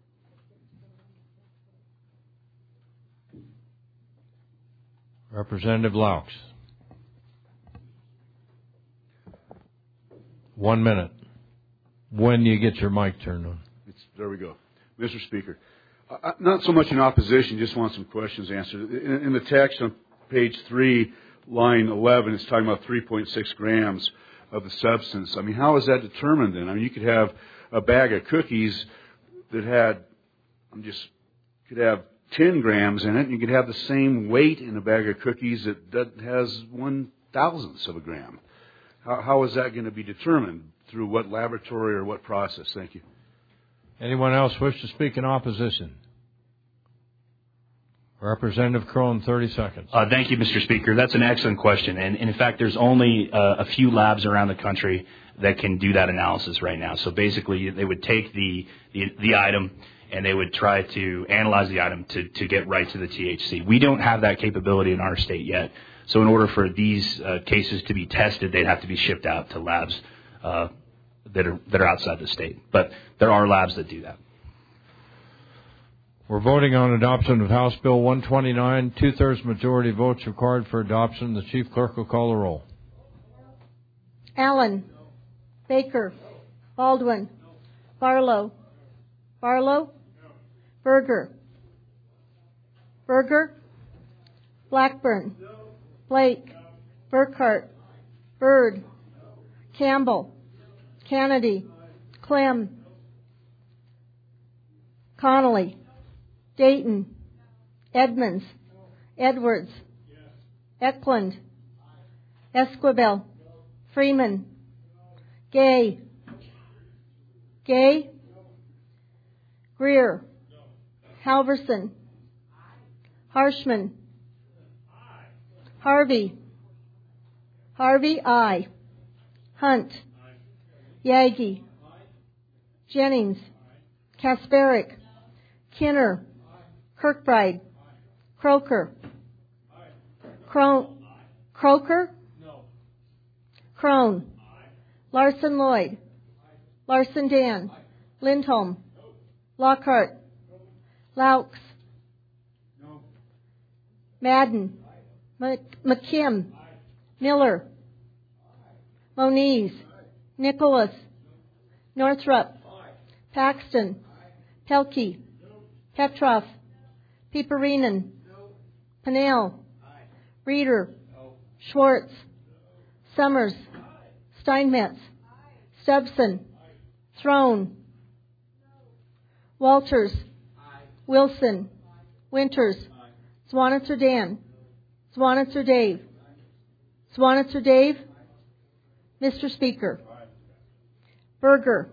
Representative Laux. 1 minute. When you get your mic turned on. There we go. Mr. Speaker, not so much in opposition, just want some questions answered. In the text on page 3, line 11, it's talking about 3.6 grams of the substance. I mean, how is that determined then? I mean, you could have a bag of cookies that could have 10 grams in it, and you could have the same weight in a bag of cookies that has 1/1000th of a gram. How is that going to be determined? Through what laboratory or what process? Thank you. Anyone else wish to speak in opposition? Representative Crone, 30 seconds. Thank you, Mr. Speaker. That's an excellent question. And in fact, there's only a few labs around the country that can do that analysis right now. So basically, they would take the item and they would try to analyze the item to get right to the THC. We don't have that capability in our state yet. So in order for these cases to be tested, they'd have to be shipped out to labs that are outside the state. But there are labs that do that. We're voting on adoption of House Bill 129. 2/3 majority votes required for adoption. The Chief Clerk will call the roll. Allen. Baker. Baldwin. Barlow. Berger. Blackburn. Blake. Burkhart. Byrd. Campbell. Kennedy. Clem. Connolly. Dayton. Edmonds. Edwards. Eklund. Esquivel. Freeman. Gay. Greer. Halverson. Harshman. Harvey. Harvey, aye. Hunt. Yagi. Jennings. Kasparic. Kinner. Kirkbride. Croker. Croker? Crone. Larson Lloyd. Larson Dan. Lindholm. Lockhart. Laux. Madden. McKim. Miller. Moniz. Nicholas. Northrup. Paxton. Pelkey. Petroff. Pieperinen. Pennell. Reeder. Schwartz. Summers. Steinmetz. Stubson. Throne. Walters. Wilson. Winters. Swanitzer Dan. Swanitzer Dave. Swanitzer Dave. Mr. Speaker. Berger.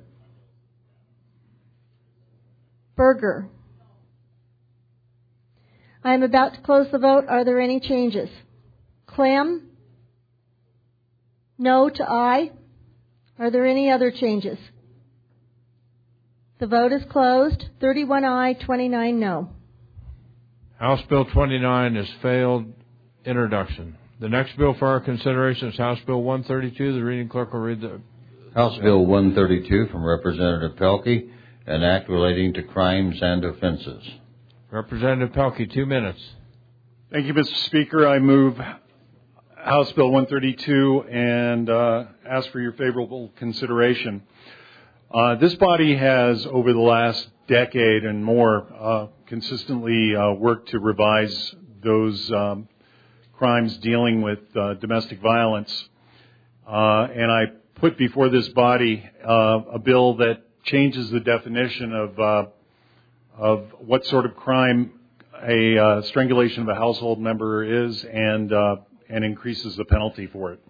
Berger. I am about to close the vote. Are there any changes? Clem? No to aye. Are there any other changes? The vote is closed. 31 aye, 29 no. House Bill 29 has failed introduction. The next bill for our consideration is House Bill 132. The reading clerk will read the... House Bill 132 from Representative Pelkey, an act relating to crimes and offenses. Representative Pelkey, 2 minutes. Thank you, Mr. Speaker. I move House Bill 132 and ask for your favorable consideration. This body has, over the last decade and more, consistently worked to revise those crimes dealing with domestic violence. And I put before this body a bill that changes the definition of what sort of crime a strangulation of a household member is, and increases the penalty for it.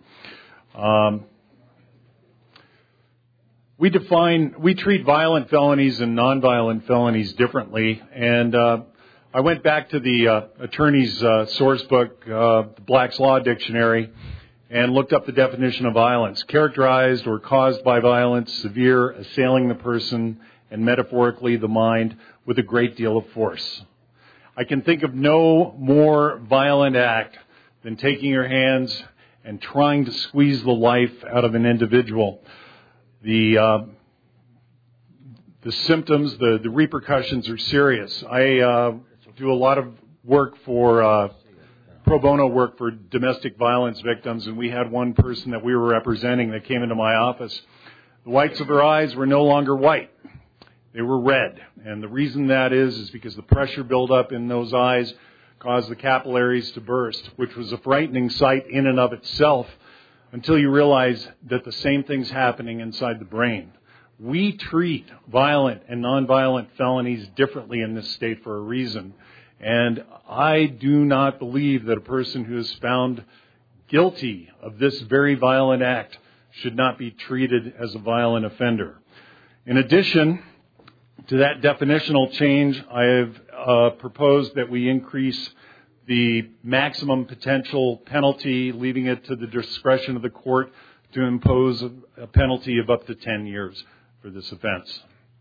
We treat violent felonies and nonviolent felonies differently, and I went back to the attorney's source book, the Black's Law Dictionary, and looked up the definition of violence: characterized or caused by violence, severe, assailing the person, and metaphorically the mind, with a great deal of force. I can think of no more violent act than taking your hands and trying to squeeze the life out of an individual. The symptoms, the repercussions are serious. I do a lot of work for pro bono work for domestic violence victims, and we had one person that we were representing that came into my office. The whites of her eyes were no longer white. They were red. And the reason that is because the pressure buildup in those eyes caused the capillaries to burst, which was a frightening sight in and of itself, until you realize that the same thing's happening inside the brain. We treat violent and nonviolent felonies differently in this state for a reason. And I do not believe that a person who is found guilty of this very violent act should not be treated as a violent offender. In addition to that definitional change, I have proposed that we increase the maximum potential penalty, leaving it to the discretion of the court to impose a penalty of up to 10 years for this offense.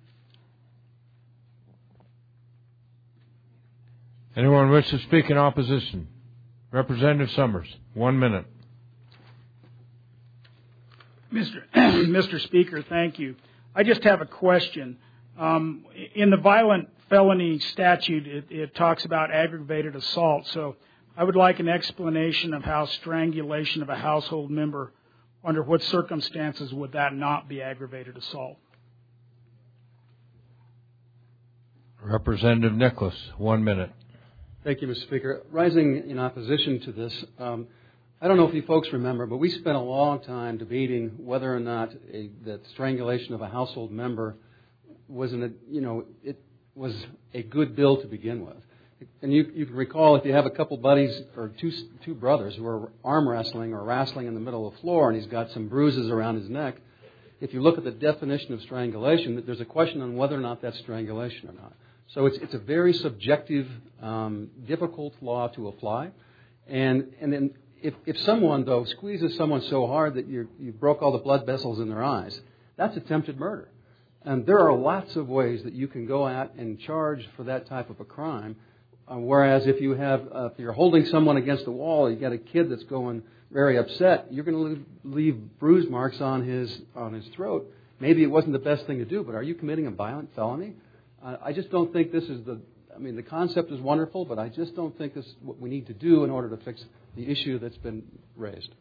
Anyone wish to speak in opposition? Representative Summers, 1 minute. Mr. Speaker, thank you. I just have a question. In the violent felony statute, it talks about aggravated assault. So I would like an explanation of how strangulation of a household member, under what circumstances would that not be aggravated assault? Representative Nicholas, 1 minute. Thank you, Mr. Speaker. Rising in opposition to this, I don't know if you folks remember, but we spent a long time debating whether or not that strangulation of a household member was it was a good bill to begin with. And you can recall, if you have a couple buddies or two brothers who are arm wrestling or wrestling in the middle of the floor, and he's got some bruises around his neck, if you look at the definition of strangulation, there's a question on whether or not that's strangulation or not. So it's a very subjective, difficult law to apply. And then if someone, though, squeezes someone so hard that you broke all the blood vessels in their eyes, that's attempted murder. And there are lots of ways that you can go out and charge for that type of a crime. Whereas if you're holding someone against the wall, you got a kid that's going very upset, you're going to leave bruise marks on his throat. Maybe it wasn't the best thing to do, but are you committing a violent felony? I just don't think this is the concept is wonderful, but I just don't think this is what we need to do in order to fix the issue that's been raised.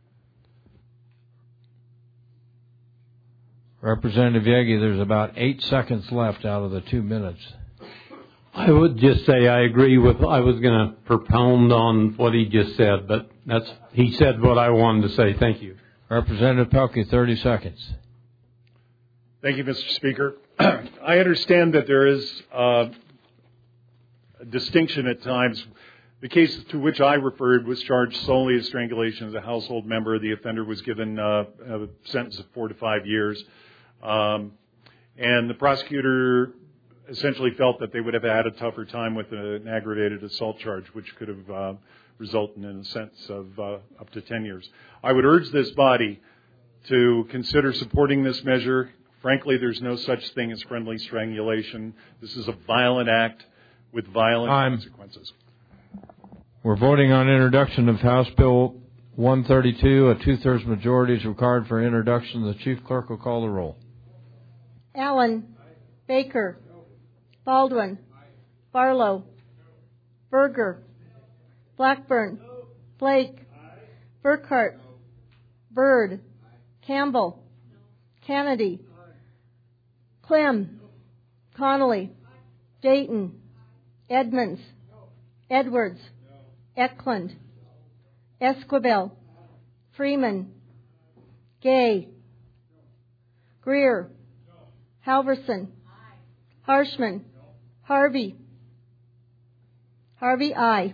Representative Yegi, there's about 8 seconds left out of the 2 minutes. I would just say I agree with, I was going to propound on what he just said, but he said what I wanted to say. Thank you. Representative Pelkey, 30 seconds. Thank you, Mr. Speaker. I understand that there is a distinction at times. The case to which I referred was charged solely as strangulation as a household member. The offender was given a sentence of 4 to 5 years. And the prosecutor essentially felt that they would have had a tougher time with an aggravated assault charge, which could have resulted in a sentence of up to 10 years. I would urge this body to consider supporting this measure. Frankly, there's no such thing as friendly strangulation. This is a violent act with violent consequences. We're voting on introduction of House Bill 132. A 2/3 majority is required for introduction. The Chief Clerk will call the roll. Allen. Baker. Baldwin. Barlow. Berger. Blackburn. Blake. Burkhart. Byrd. Campbell. Kennedy. Clem. Connolly. Dayton. Edmonds. Edwards. Eklund. Esquivel. Freeman. Gay. Greer. Halverson. Harshman. Harvey. Harvey, aye.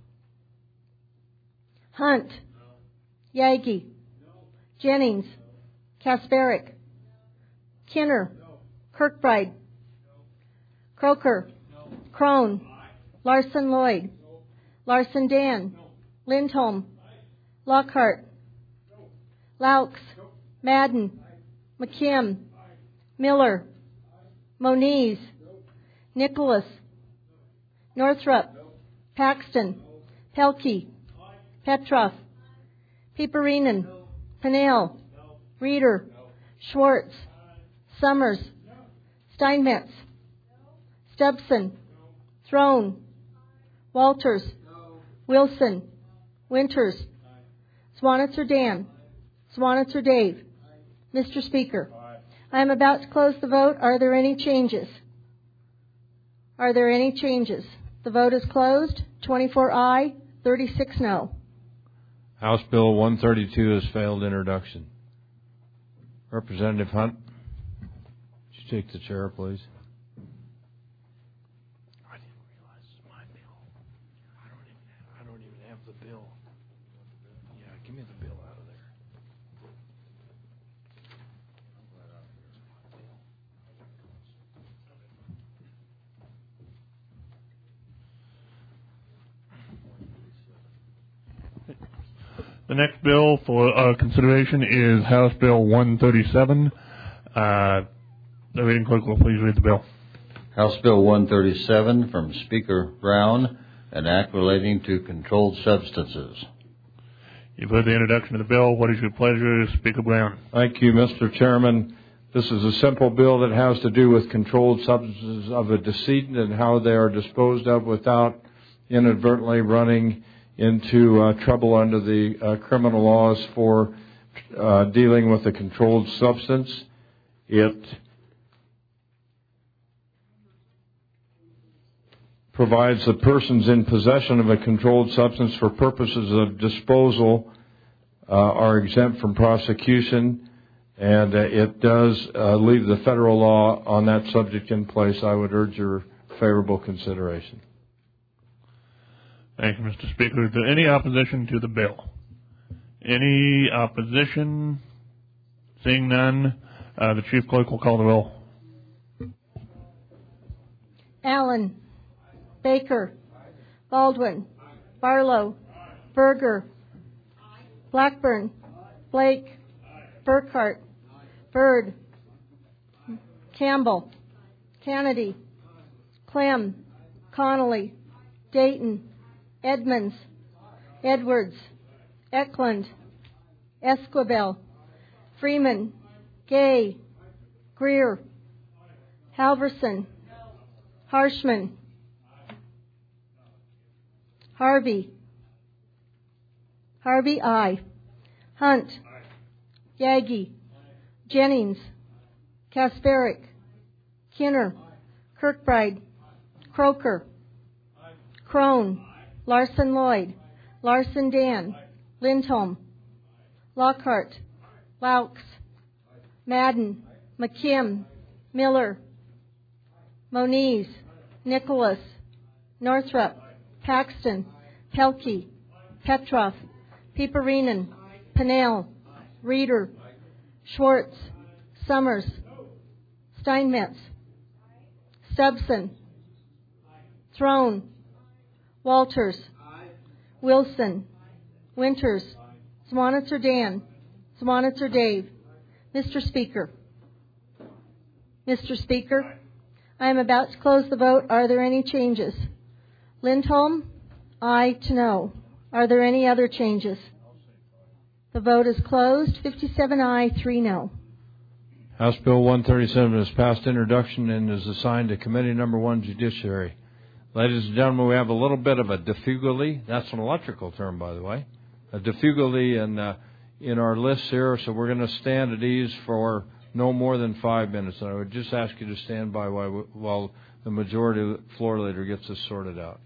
Hunt. Yagi. Jennings. Kasparic. Kinner. Kirkbride. Croker. Crone. Larson Lloyd. Larson Dan. Lindholm. Lockhart. Laux. Madden. McKim. Miller. Moniz. Nicholas. Northrup. Paxton. Pelkey. Petroff. Piperinen. Pennell. Reeder. Schwartz. Summers. Steinmetz. Stubson. Throne. Walters. Wilson. Winters. Swanitzer Dan. Swanitzer Dave. Mr. Speaker, I am about to close the vote. Are there any changes? Are there any changes? The vote is closed. 24 aye, 36 no. House Bill 132 has failed introduction. Representative Hunt, would you take the chair, please? I didn't realize it's my bill. I don't even have the bill. Yeah, give me the bill out of there. The next bill for consideration is House Bill 137. The reading clerk will please read the bill. House Bill 137 from Speaker Brown, an act relating to controlled substances. You've heard the introduction of the bill. What is your pleasure, Speaker Brown? Thank you, Mr. Chairman. This is a simple bill that has to do with controlled substances of a decedent and how they are disposed of without inadvertently running into trouble under the criminal laws for dealing with a controlled substance. It provides the persons in possession of a controlled substance for purposes of disposal are exempt from prosecution, and it does leave the federal law on that subject in place. I would urge your favorable consideration. Thank you, Mr. Speaker. Is there any opposition to the bill? Any opposition? Seeing none, The Chief Clerk will call the roll. Allen, Baker, Baldwin, Barlow, Berger, Blackburn, Blake, Burkhart, Byrd, Campbell, Kennedy, Clem, Connolly, Dayton, Edmonds, Edwards, Eklund, Esquivel, Freeman, Gay, Greer, Halverson, Harshman, Harvey, I, Hunt, Yagi, Jennings, Kasperick, Kinner, Kirkbride, Croker, Crone, Larson Lloyd, Larson Dan, Lindholm, Lockhart, Laux, Madden, McKim, Miller, Moniz, Nicholas, Northrup, Paxton, Pelkey, Petroff, Piperinen, Pennell, Reeder, Schwartz, Summers, Steinmetz, Stubson, Throne, Walters, Wilson, Winters, Swanitzer Dan, Swanitzer Dave. Mr. Speaker. Mr. Speaker, I am about to close the vote. Are there any changes? Lindholm, aye to no. Are there any other changes? The vote is closed. 57 aye, 3 no. House Bill 137 has passed introduction and is assigned to Committee Number 1, Judiciary. Ladies and gentlemen, we have a little bit of a diffugally. That's an electrical term, by the way. A diffugally in our list here, so we're going to stand at ease for no more than 5 minutes. And I would just ask you to stand by while the majority floor leader gets this sorted out.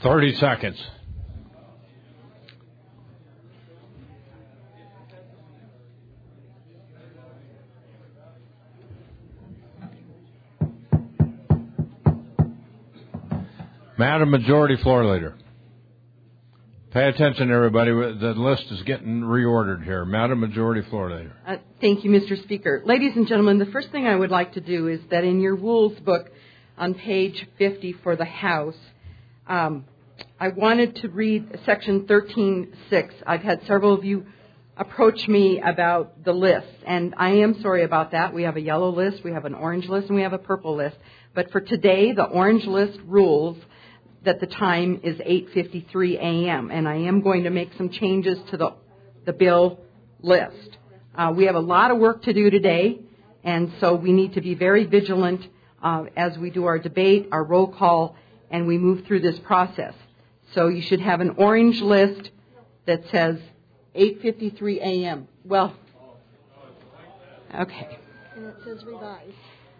30 seconds. Madam Majority Floor Leader. Pay attention, everybody. The list is getting reordered here. Madam Majority Floor Leader. Thank you, Mr. Speaker. Ladies and gentlemen, the first thing I would like to do is that in your rules book on page 50 for the House, I wanted to read Section 13.6. I've had several of you approach me about the list, and I am sorry about that. We have a yellow list, we have an orange list, and we have a purple list. But for today, the orange list rules that the time is 8:53 a.m., and I am going to make some changes to the bill list. We have a lot of work to do today, and so we need to be very vigilant as we do our debate, our roll call, and we move through this process. So you should have an orange list that says 8:53 a.m. Well, okay. And it says revised.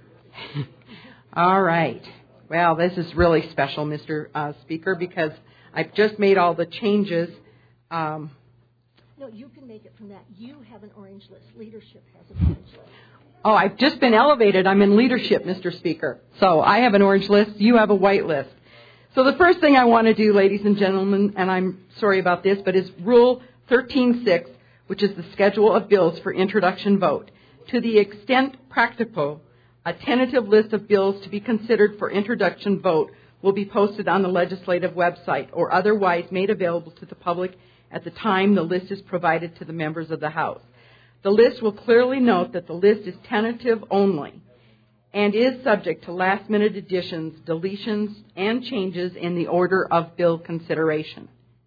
All right. Well, this is really special, Mr. Speaker, because I've just made all the changes. No, you can make it from that. You have an orange list. Leadership has an orange list. Oh, I've just been elevated. I'm in leadership, Mr. Speaker. So I have an orange list. You have a white list. So the first thing I want to do, ladies and gentlemen, and I'm sorry about this, but is Rule 13.6, which is the schedule of bills for introduction vote. To the extent practical, a tentative list of bills to be considered for introduction vote will be posted on the legislative website or otherwise made available to the public at the time the list is provided to the members of the House. The list will clearly note that the list is tentative only and is subject to last-minute additions, deletions, and changes in the order of bill consideration.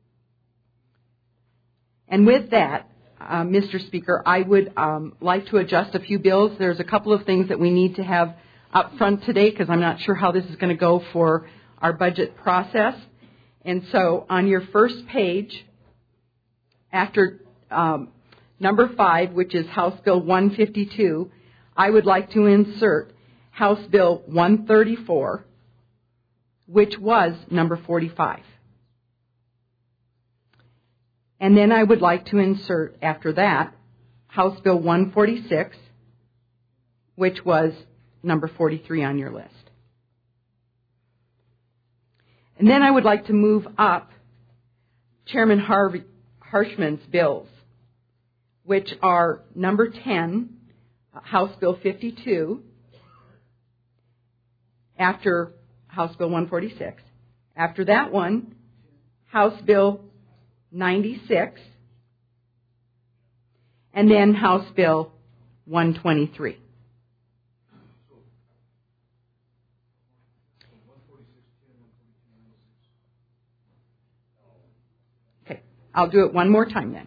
And with that, Mr. Speaker, I would like to adjust a few bills. There's a couple of things that we need to have up front today because I'm not sure how this is going to go for our budget process. And so on your first page, after number 5, which is House Bill 152, I would like to insert House Bill 134, which was number 45. And then I would like to insert, after that, House Bill 146, which was number 43 on your list. And then I would like to move up Chairman Harshman's bills, which are number 10, House Bill 52, after House Bill 146. After that one, House Bill 96, and then House Bill 123. Okay, I'll do it one more time then.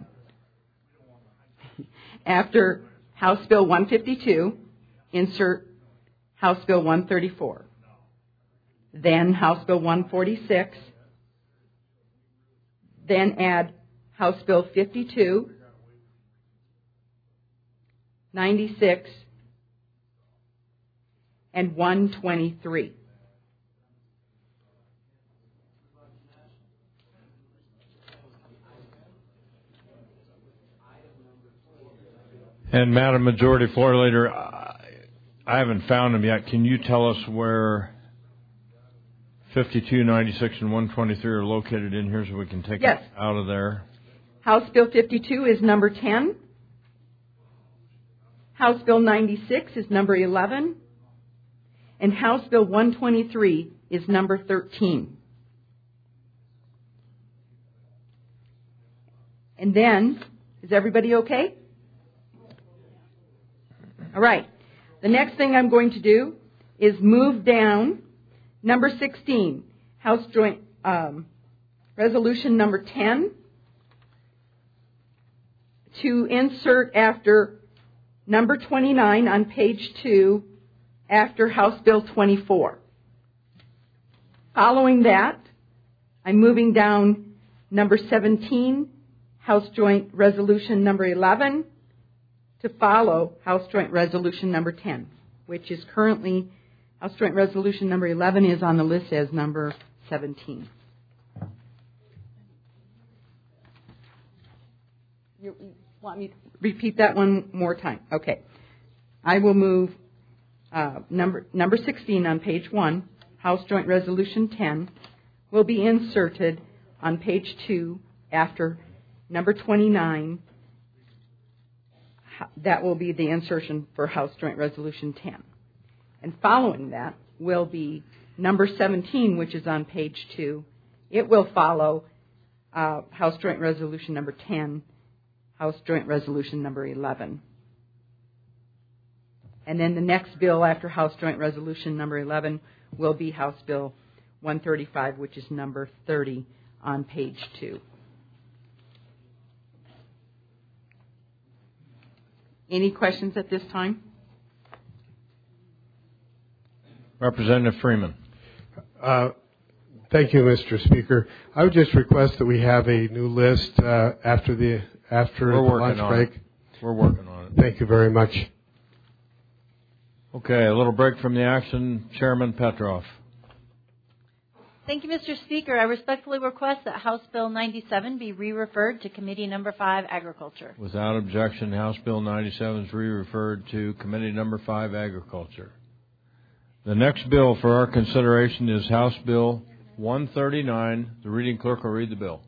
After House Bill 152, insert House Bill 134. Then House Bill 146. Then add House Bill 52, 96, and 123. And Madam Majority Floor Leader, I haven't found them yet. Can you tell us where 52, 96, and 123 are located in here so we can take it out of there? House Bill 52 is number 10. House Bill 96 is number 11. And House Bill 123 is number 13. And then, is everybody okay? All right. The next thing I'm going to do is move down number 16, House Joint Resolution number 10, to insert after number 29 on page 2 after House Bill 24. Following that, I'm moving down number 17, House Joint Resolution number 11, to follow House Joint Resolution number 10, which is currently, House Joint Resolution number 11 is on the list as number 17. You want me to repeat that one more time? Okay. I will move number 16 on page 1, House Joint Resolution 10, will be inserted on page 2 after number 29. That will be the insertion for House Joint Resolution 10. And following that will be number 17, which is on page 2. It will follow House Joint Resolution number 10, House Joint Resolution number 11. And then the next bill after House Joint Resolution number 11 will be House Bill 135, which is number 30 on page 2. Any questions at this time? Representative Freeman. Thank you, Mr. Speaker. I would just request that we have a new list after the lunch break. We're working on it. Thank you very much. Okay, a little break from the action. Chairman Petroff. Thank you, Mr. Speaker. I respectfully request that House Bill 97 be re-referred to Committee Number 5, Agriculture. Without objection, House Bill 97 is re-referred to Committee Number 5, Agriculture. The next bill for our consideration is House Bill 139. The reading clerk will read the bill.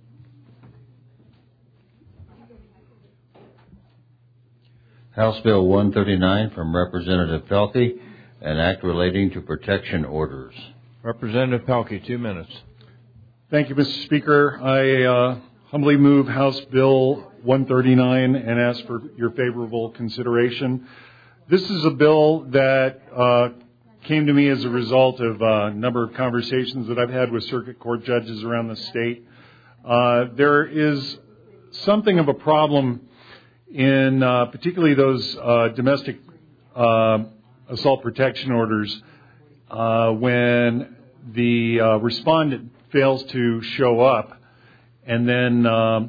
House Bill 139 from Representative Pelkey, an act relating to protection orders. Representative Pelkey, 2 minutes. Thank you, Mr. Speaker. I humbly move House Bill 139 and ask for your favorable consideration. This is a bill that came to me as a result of a number of conversations that I've had with circuit court judges around the state. There is something of a problem in particularly those domestic assault protection orders when the respondent fails to show up and then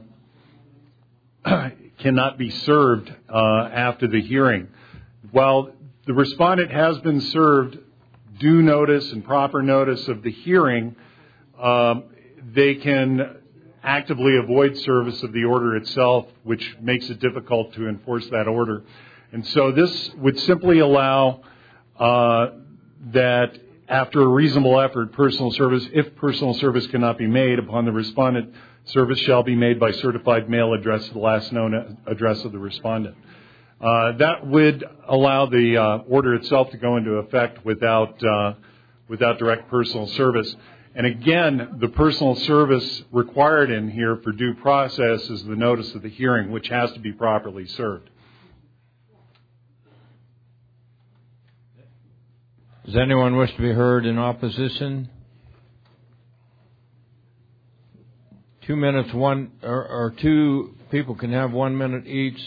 cannot be served after the hearing. While the respondent has been served due notice and proper notice of the hearing, they can actively avoid service of the order itself, which makes it difficult to enforce that order. And so this would simply allow that after a reasonable effort, personal service, if personal service cannot be made upon the respondent, service shall be made by certified mail addressed to the last known address of the respondent. That would allow the order itself to go into effect without direct personal service. And again, the personal service required in here for due process is the notice of the hearing, which has to be properly served. Does anyone wish to be heard in opposition? 2 minutes, or two people can have 1 minute each.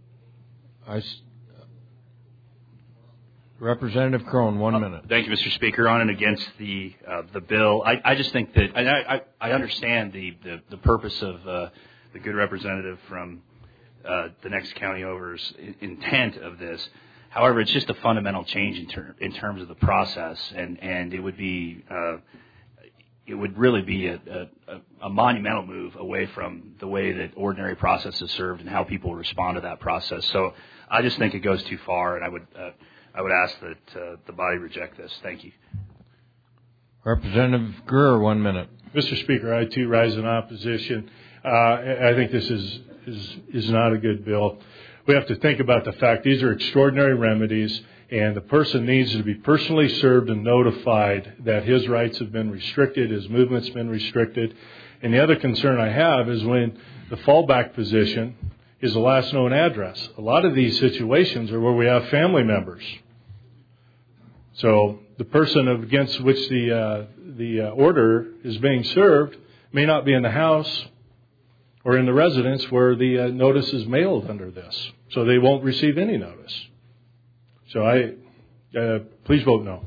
Representative Crone, 1 minute. Thank you, Mr. Speaker. On and against the bill, I just think that I understand the purpose of the good representative from the next county over's intent of this. However, it's just a fundamental change in terms of the process, and it would be it would really be a monumental move away from the way that ordinary process is served and how people respond to that process. So I just think it goes too far, and I would ask that the body reject this. Thank you. Representative Greer, 1 minute. Mr. Speaker, I too rise in opposition. I think this is not a good bill. We have to think about the fact these are extraordinary remedies, and the person needs to be personally served and notified that his rights have been restricted, his movement's been restricted. And the other concern I have is when the fallback position is the last known address. A lot of these situations are where we have family members. So the person against which the order is being served may not be in the house or in the residence where the notice is mailed under this. So they won't receive any notice. So please vote no.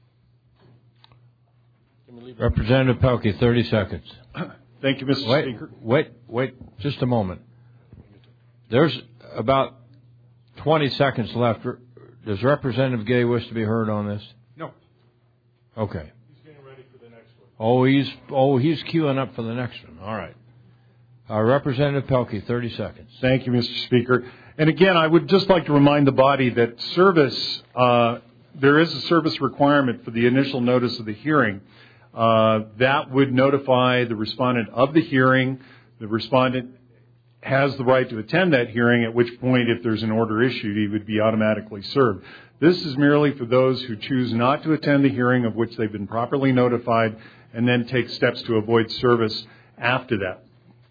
Representative Pelkey, 30 seconds. Thank you, Mr. Speaker. Wait, just a moment. There's about 20 seconds left. Does Representative Gay wish to be heard on this? No. Okay. He's getting ready for the next one. He's queuing up for the next one. All right. Representative Pelkey, 30 seconds. Thank you, Mr. Speaker. And again, I would just like to remind the body that there is a service requirement for the initial notice of the hearing. That would notify the respondent of the hearing. The respondent has the right to attend that hearing, at which point, if there's an order issued, he would be automatically served. This is merely for those who choose not to attend the hearing of which they've been properly notified and then take steps to avoid service after that.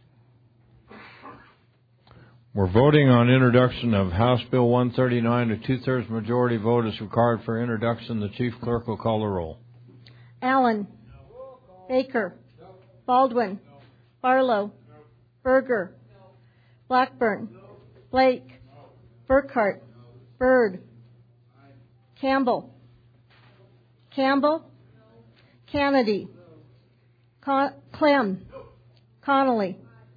We're voting on introduction of House Bill 139. A two-thirds majority vote is required for introduction. The Chief Clerk will call the roll. Allen. Baker. Baldwin. Barlow. Berger. Blackburn. Blake. Burkhart. Byrd. Campbell. Campbell. Kennedy. Clem. Connolly.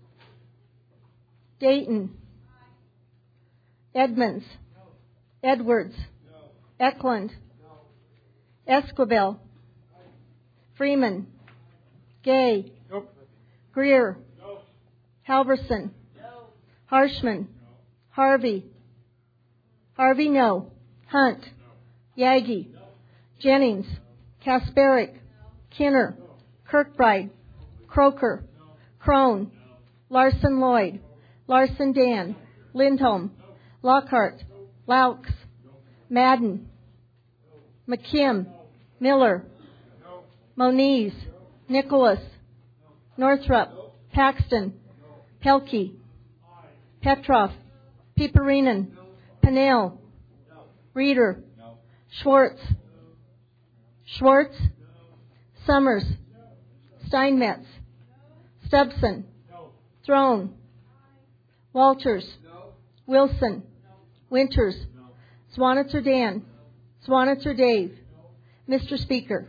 Dayton. Edmonds. Edwards. Eklund. Esquivel. Freeman. Gay. Greer. Halverson. Harshman. Harvey. Harvey, no. Hunt. Yagi. Jennings. Kasparic. Kinner. Kirkbride. Croker. Crone. Larson Lloyd. Larson Dan. Lindholm. Lockhart. Laux. Madden. McKim. Miller. Moniz. Nicholas. Northrup. Paxton. Pelkey. Petrov. Piperinen. Pennell. Reeder. Schwartz. Schwartz. Summers. Steinmetz. Stubson. Throne. Walters. Wilson. Winters. Swanitzer Dan. Swanitzer Dave. Mr. Speaker.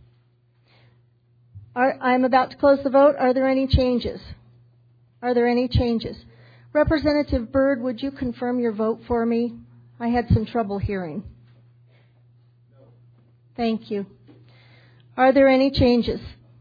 I'm about to close the vote. Are there any changes? Are there any changes? Representative Byrd, would you confirm your vote for me? I had some trouble hearing. Thank you. Are there any changes?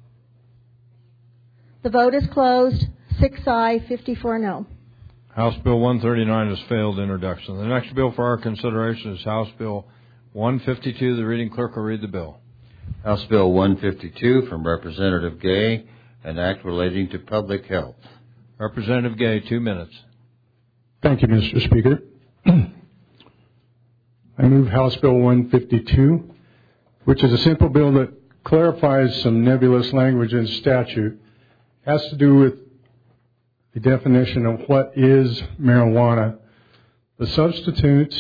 The vote is closed. 6 aye, 54 no. House Bill 139 has failed introduction. The next bill for our consideration is House Bill 152. The reading clerk will read the bill. House Bill 152 from Representative Gay, an act relating to public health. Representative Gay, 2 minutes. Thank you, Mr. Speaker. I move House Bill 152, which is a simple bill that clarifies some nebulous language in statute. It has to do with the definition of what is marijuana. The substance,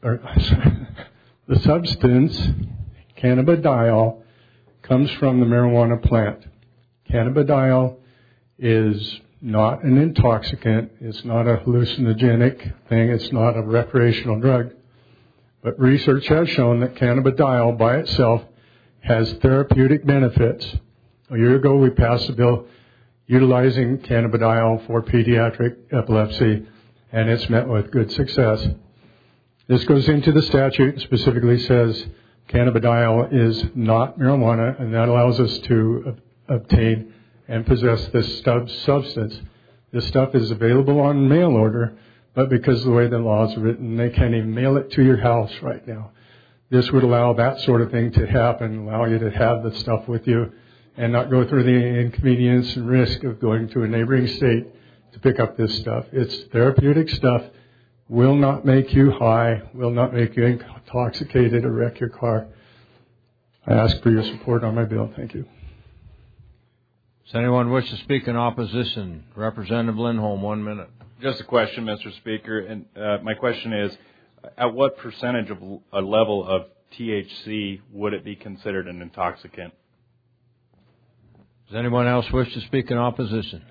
cannabidiol, comes from the marijuana plant. Cannabidiol is not an intoxicant. It's not a hallucinogenic thing. It's not a recreational drug. But research has shown that cannabidiol by itself has therapeutic benefits. A year ago, we passed a bill utilizing cannabidiol for pediatric epilepsy, and it's met with good success. This goes into the statute and specifically says cannabidiol is not marijuana, and that allows us to obtain and possess this substance. This stuff is available on mail order, but because of the way the law is written, they can't even mail it to your house right now. This would allow that sort of thing to happen, allow you to have the stuff with you and not go through the inconvenience and risk of going to a neighboring state to pick up this stuff. It's therapeutic stuff, will not make you high, will not make you intoxicated or wreck your car. I ask for your support on my bill. Thank you. Does anyone wish to speak in opposition? Representative Lindholm, 1 minute. Just a question, Mr. Speaker, and my question is, at what percentage of a level of THC would it be considered an intoxicant? Does anyone else wish to speak in opposition?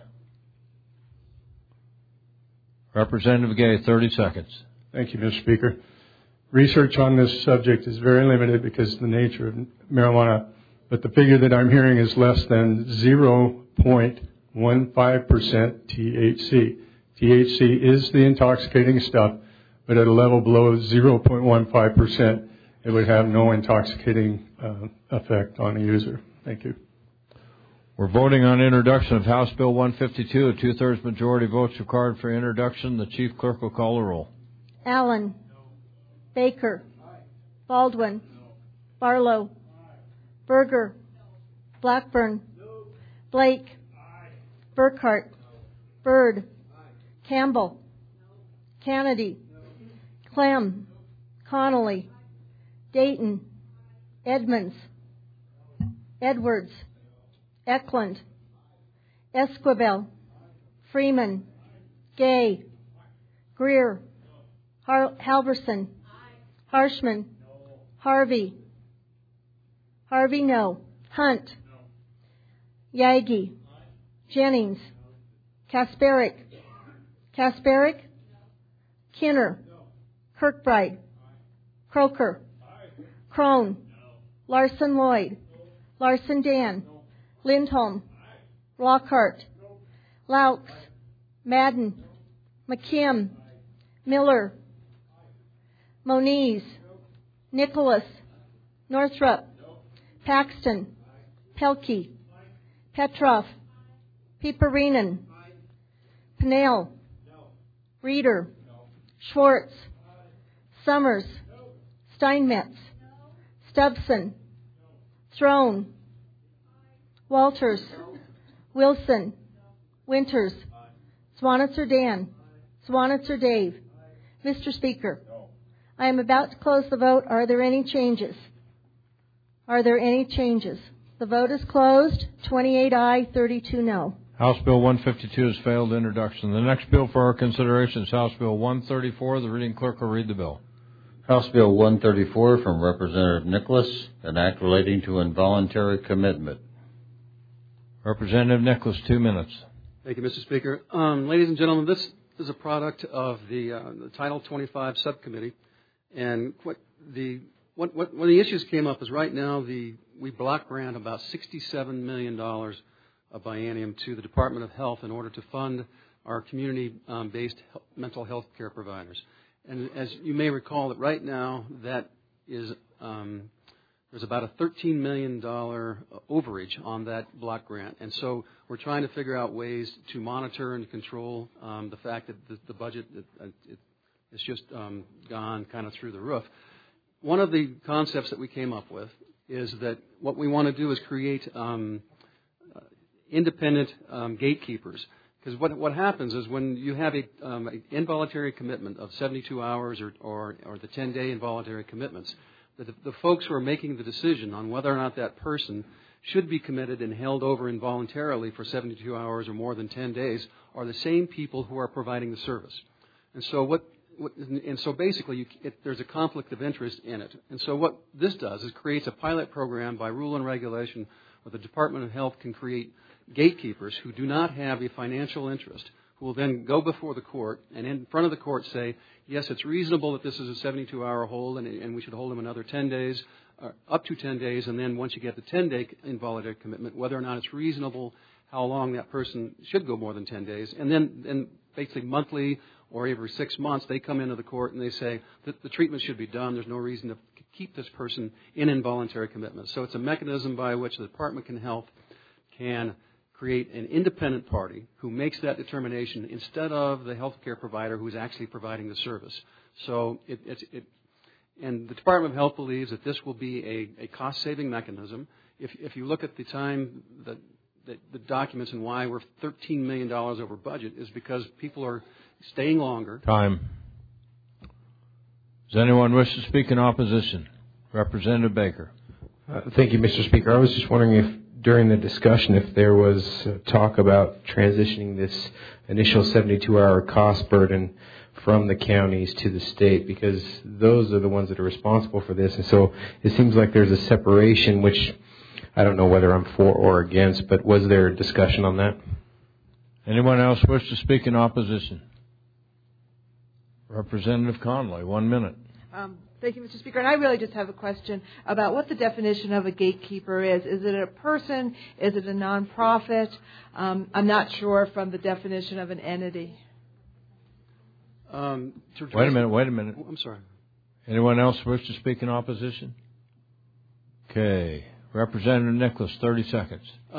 Representative Gay, 30 seconds. Thank you, Mr. Speaker. Research on this subject is very limited because of the nature of marijuana, but the figure that I'm hearing is less than 0.15% THC. THC is the intoxicating stuff, but at a level below 0.15%, it would have no intoxicating effect on the user. Thank you. We're voting on introduction of House Bill 152. A two-thirds majority votes required for introduction. The Chief Clerk will call the roll. Allen. Baker. Baldwin. Barlow. Berger. Blackburn. Blake. Burkhart. Byrd. Campbell. Kennedy. Clem. Connolly. Dayton. Edmonds. Edwards. Eklund. Esquivel. Freeman. Gay. Greer. Halverson. Harshman. Harvey. Harvey, no. Hunt. Yagi. Jennings. Kasparic. Kasparic. Kinner. Kirkbride. Croker. Crone. Larson Lloyd. Larson Dan. Lindholm. Lockhart. Laux. Madden. McKim. Miller. Moniz. Nicholas. Northrup. Paxton. Pelkey. Petrov. Piperinen. Pinnell. Reeder. Schwartz. Summers. Steinmetz. Stubson. Throne. Walters. Wilson. Winters. Swanitzer Dan. Swanitzer Dave. Mr. Speaker, I am about to close the vote. Are there any changes? Are there any changes? The vote is closed. 28 aye, 32 no. House Bill 152 has failed introduction. The next bill for our consideration is House Bill 134. The reading clerk will read the bill. House Bill 134 from Representative Nicholas, an act relating to involuntary commitment. Representative Nicholas, 2 minutes. Thank you, Mr. Speaker. Ladies and gentlemen, this is a product of the Title 25 subcommittee. And when the issues came up is right now we block grant about $67 million of biennium to the Department of Health in order to fund our community-based mental health care providers. And as you may recall, that right now that is there's about a $13 million overage on that block grant. And so we're trying to figure out ways to monitor and control the fact that the budget it's just gone kind of through the roof. One of the concepts that we came up with is that what we want to do is create independent gatekeepers. Because what happens is when you have an involuntary commitment of 72 hours or the 10-day involuntary commitments, the folks who are making the decision on whether or not that person should be committed and held over involuntarily for 72 hours or more than 10 days are the same people who are providing the service. And so basically there's a conflict of interest in it. And so what this does is creates a pilot program by rule and regulation where the Department of Health can create gatekeepers who do not have a financial interest, who will then go before the court and in front of the court say, yes, it's reasonable that this is a 72-hour hold and we should hold them another 10 days, up to 10 days, and then once you get the 10-day involuntary commitment, whether or not it's reasonable how long that person should go more than 10 days. And then basically monthly or every 6 months, they come into the court and they say that the treatment should be done. There's no reason to keep this person in involuntary commitment. So it's a mechanism by which the Department of Health can create an independent party who makes that determination instead of the health care provider who's actually providing the service. So and the Department of Health believes that this will be a cost-saving mechanism. If you look at the time that the documents and why we're $13 million over budget is because people are staying longer. Time. Does anyone wish to speak in opposition? Representative Baker. Thank you, Mr. Speaker. I was just wondering if during the discussion if there was talk about transitioning this initial 72-hour cost burden from the counties to the state, because those are the ones that are responsible for this. And so it seems like there's a separation, which I don't know whether I'm for or against, but was there a discussion on that? Anyone else wish to speak in opposition? Representative Conley, 1 minute. Thank you, Mr. Speaker. And I really just have a question about what the definition of a gatekeeper is. Is it a person? Is it a nonprofit? I'm not sure from the definition of an entity. Wait a minute. I'm sorry. Anyone else wish to speak in opposition? Okay. Representative Nicholas, 30 seconds.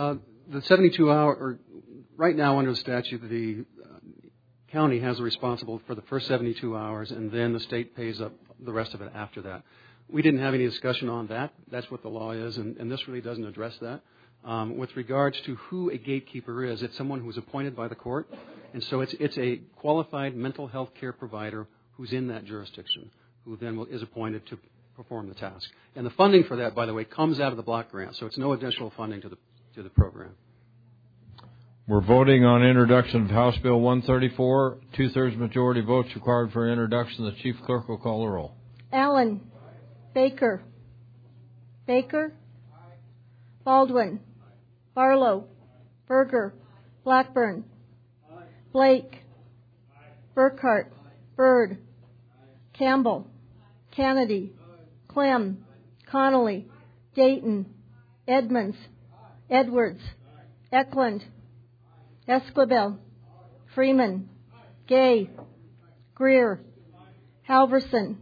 the 72 hour, or right now under the statute, the county has a responsible for the first 72 hours, and then the state pays up the rest of it after that. We didn't have any discussion on that. That's what the law is, and this really doesn't address that. With regards to who a gatekeeper is, it's someone who's appointed by the court, and so it's a qualified mental health care provider who's in that jurisdiction, who then is appointed to perform the task. And the funding for that, by the way, comes out of the block grant, so it's no additional funding to the program. We're voting on introduction of House Bill 134. 2/3 majority votes required for introduction. The Chief Clerk will call the roll. Allen. Baker. Baker. Baldwin. Barlow. Berger. Blackburn. Blake. Burkhart. Byrd. Campbell. Kennedy. Clem. Connolly. Dayton. Edmonds. Edwards. Eklund. Esquivel. Freeman. Gay. Greer. Halverson.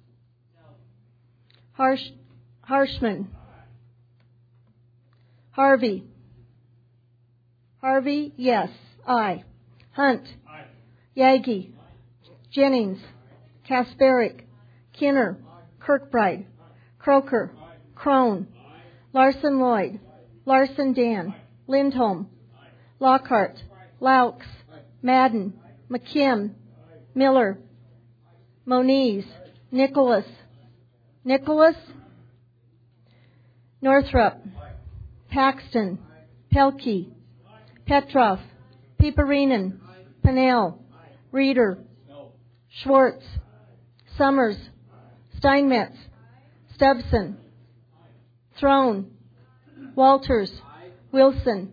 Harshman. Harvey. Harvey, yes. Aye. Hunt. Aye. Yagi. Jennings. Kasperick. Kinner. Kirkbride. Croker. Crone. Larson Lloyd. Larson Dan. Lindholm. Lockhart. Laux. Madden. McKim. Miller. Moniz. Nicholas. Northrup. Paxton. Pelkey. Petroff. Piperinen. Pennell. Reeder. Schwartz. Summers. Steinmetz. Stubson. Throne. Walters. Wilson.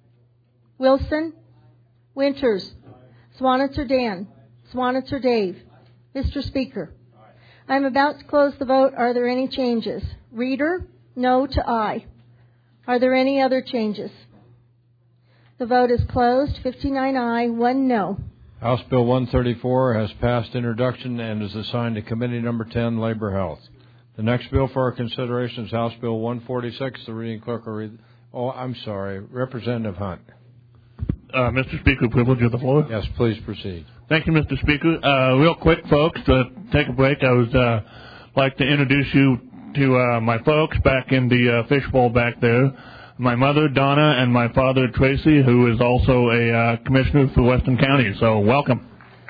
Winters. Swanitzer Dan. Swanitzer Dave. Mr. Speaker, I am about to close the vote. Are there any changes? Reader, no to aye. Are there any other changes? The vote is closed. 59 aye, 1 no. House Bill 134 has passed introduction and is assigned to Committee Number 10, Labor Health. The next bill for our consideration is House Bill 146. The reading clerk will read. Oh, I'm sorry. Representative Hunt. Mr. Speaker, privilege of the floor. Yes, please proceed. Thank you, Mr. Speaker. Real quick, folks, to take a break, I would like to introduce you to my folks back in the fishbowl back there. My mother, Donna, and my father, Tracy, who is also a commissioner for Weston County. So welcome.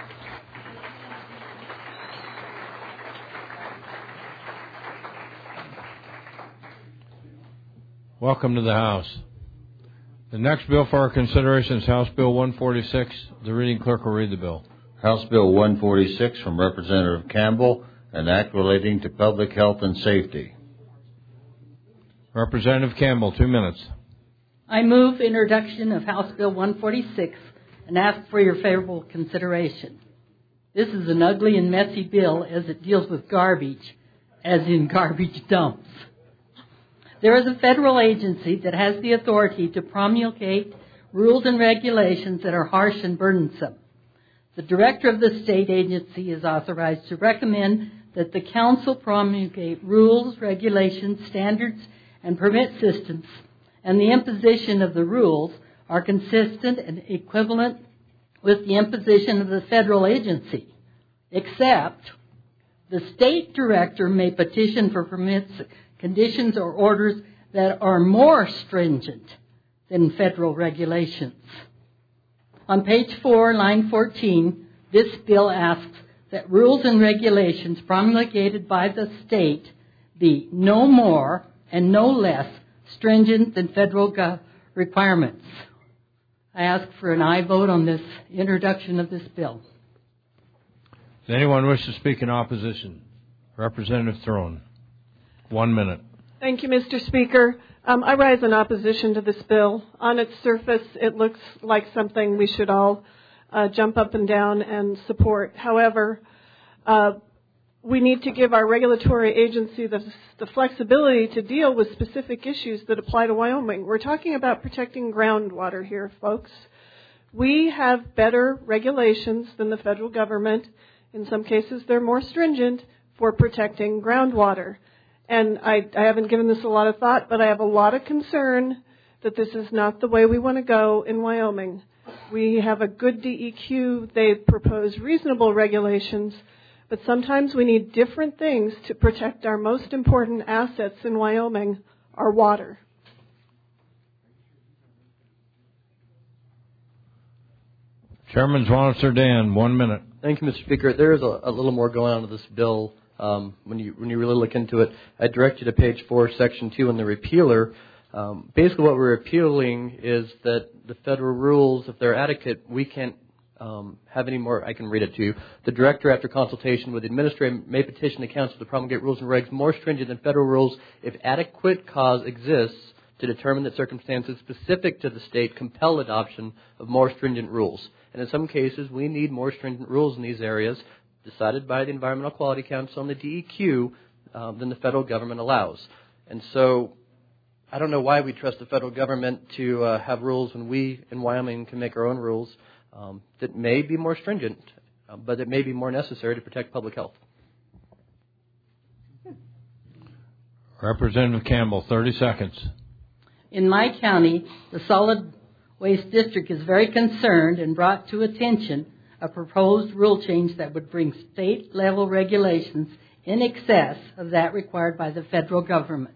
Welcome to the House. The next bill for our consideration is House Bill 146. The reading clerk will read the bill. House Bill 146 from Representative Campbell, an act relating to public health and safety. Representative Campbell, 2 minutes. I move introduction of House Bill 146 and ask for your favorable consideration. This is an ugly and messy bill as it deals with garbage, as in garbage dumps. There is a federal agency that has the authority to promulgate rules and regulations that are harsh and burdensome. The director of the state agency is authorized to recommend that the council promulgate rules, regulations, standards, and permit systems, and the imposition of the rules are consistent and equivalent with the imposition of the federal agency, except the state director may petition for permits, conditions, or orders that are more stringent than federal regulations. On page 4, line 14, this bill asks that rules and regulations promulgated by the state be no more and no less stringent than federal requirements. I ask for an aye vote on this introduction of this bill. Does anyone wish to speak in opposition? Representative Throne. 1 minute. Thank you, Mr. Speaker. I rise in opposition to this bill. On its surface, it looks like something we should all jump up and down and support. However, we need to give our regulatory agency the flexibility to deal with specific issues that apply to Wyoming. We're talking about protecting groundwater here, folks. We have better regulations than the federal government. In some cases, they're more stringent for protecting groundwater. And I haven't given this a lot of thought, but I have a lot of concern that this is not the way we want to go in Wyoming. We have a good DEQ. They propose reasonable regulations, but sometimes we need different things to protect our most important assets in Wyoming, our water. Chairman Zwanitzer Dan, 1 minute. Thank you, Mr. Speaker. There is a little more going on with this bill. When you really look into it, I direct you to page 4, section 2 in the repealer. Basically what we're repealing is that the federal rules, if they're adequate, we can't have any more. I can read it to you. The director, after consultation with the administrator, may petition the council to promulgate rules and regs more stringent than federal rules if adequate cause exists to determine that circumstances specific to the state compel adoption of more stringent rules. And in some cases, we need more stringent rules in these areas decided by the Environmental Quality Council and the DEQ than the federal government allows. And so I don't know why we trust the federal government to have rules when we in Wyoming can make our own rules that may be more stringent, but that may be more necessary to protect public health. Representative Campbell, 30 seconds. In my county, the Solid Waste District is very concerned and brought to attention a proposed rule change that would bring state-level regulations in excess of that required by the federal government.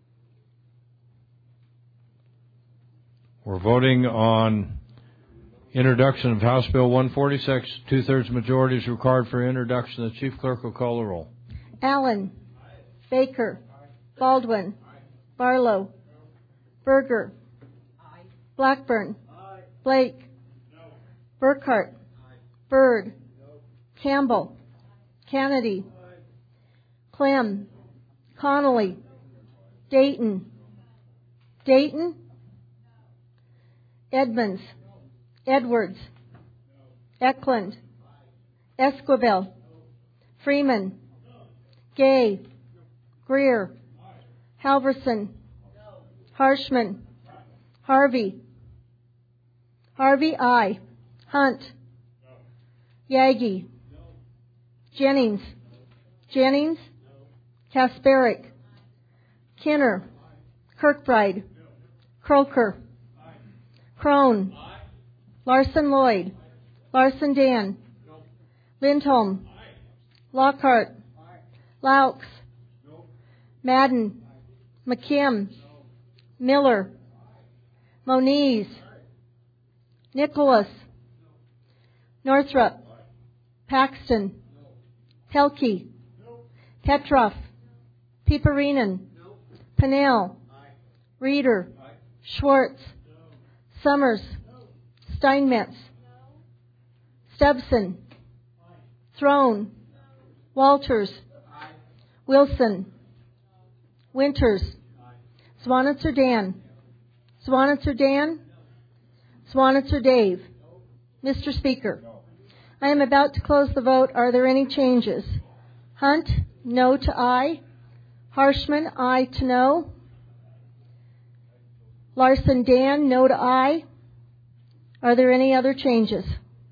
We're voting on introduction of House Bill 146. Two-thirds majority is required for introduction. The Chief Clerk will call the roll. Allen. Baker. Baldwin. Barlow. Berger. Blackburn. Blake. Burkhart. Byrd. Campbell. Kennedy. Clem. Connolly. Dayton. Dayton. Edmonds. Edwards. Eklund. Esquivel. Freeman. Gay. Greer. Halverson. Harshman. Harvey. Harvey, aye. Hunt. Yagi. Jennings. Jennings. Kasparic. Kinner. Kirkbride. Croker. Crone. Larson Lloyd. Larson Dan. Lindholm. Lockhart. Laux. Madden. McKim. Miller. Moniz. Nicholas. Northrup. Paxton. Pelkey. Petroff. Piperinen. Pennell. Reeder. Schwartz. Summers. Steinmetz. Stubson. Throne. Walters. Wilson. Winters. Zwanitzer Dan. Zwanitzer Dan. Zwanitzer Dave. Mr. Speaker, I am about to close the vote. Are there any changes? Hunt, no to aye. Harshman, aye to no. Larson Dan, no to aye. Are there any other changes?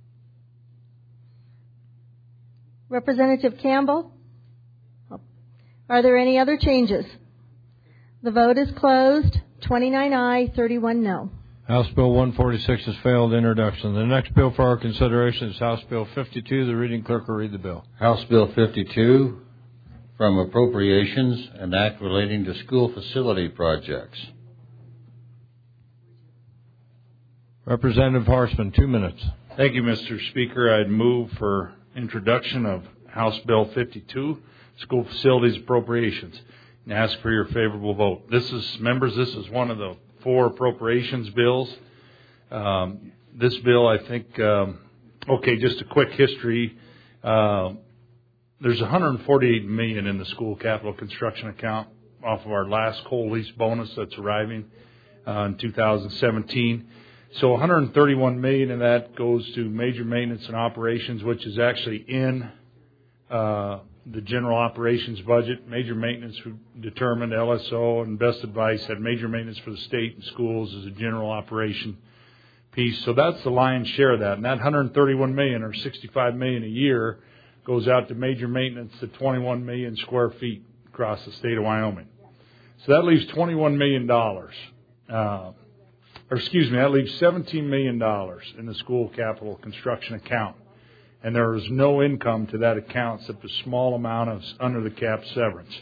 Representative Campbell? Are there any other changes? The vote is closed. 29 aye, 31 no. House Bill 146 has failed introduction. The next bill for our consideration is House Bill 52. The reading clerk will read the bill. House Bill 52, from Appropriations, an act relating to school facility projects. Representative Harshman, 2 minutes. Thank you, Mr. Speaker. I'd move for introduction of House Bill 52, School Facilities Appropriations, and ask for your favorable vote. This is one of the 4 appropriations bills. This bill, I think, just a quick history. There's $148 million in the school capital construction account off of our last coal lease bonus that's arriving in 2017. So $131 million of that goes to major maintenance and operations, which is actually in the general operations budget. Major maintenance determined, LSO and Best Advice had major maintenance for the state and schools as a general operation piece. So that's the lion's share of that. And that $131 million or $65 million a year goes out to major maintenance to 21 million square feet across the state of Wyoming. So that leaves $21 million that leaves $17 million in the school capital construction account. And there is no income to that account except a small amount of under the cap severance.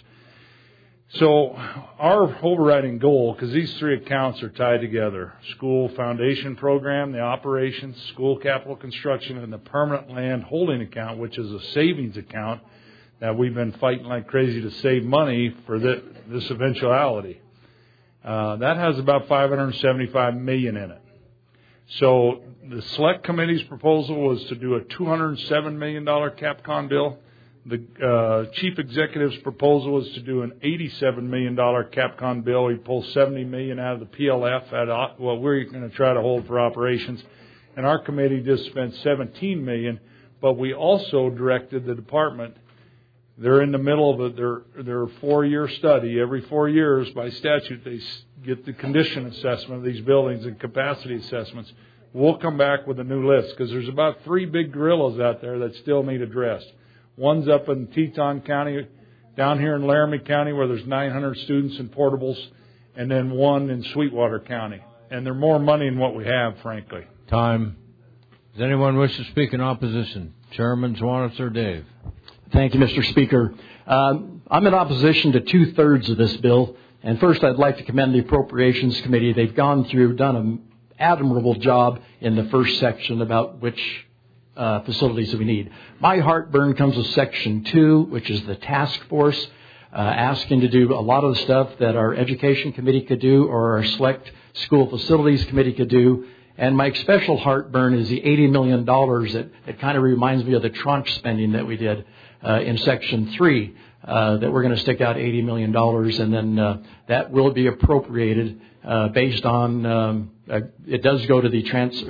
So our overriding goal, because these three accounts are tied together, school foundation program, the operations, school capital construction, and the permanent land holding account, which is a savings account that we've been fighting like crazy to save money for this eventuality. That has about $575 million in it. So the select committee's proposal was to do a $207 million CapCon bill. The chief executive's proposal was to do an $87 million CapCon bill. He pulled $70 million out of the PLF at what we're going to try to hold for operations. And our committee just spent $17 million, but we also directed the department. They're in the middle of their 4-year study. Every 4 years, by statute, they get the condition assessment of these buildings and capacity assessments. We'll come back with a new list because there's about 3 big gorillas out there that still need addressed. One's up in Teton County, down here in Laramie County, where there's 900 students in portables, and then one in Sweetwater County. And they're more money than what we have, frankly. Time. Does anyone wish to speak in opposition? Chairman Zwanitz or Dave? Thank you, Mr. Speaker. I'm in opposition to 2/3 of this bill. And first, I'd like to commend the Appropriations Committee. They've done an admirable job in the first section about which facilities that we need. My heartburn comes with Section 2, which is the task force, asking to do a lot of the stuff that our Education Committee could do or our Select School Facilities Committee could do. And my special heartburn is the $80 million that kind of reminds me of the tranche spending that we did in Section 3, that we're going to stick out $80 million, and then that will be appropriated based on, it does go to the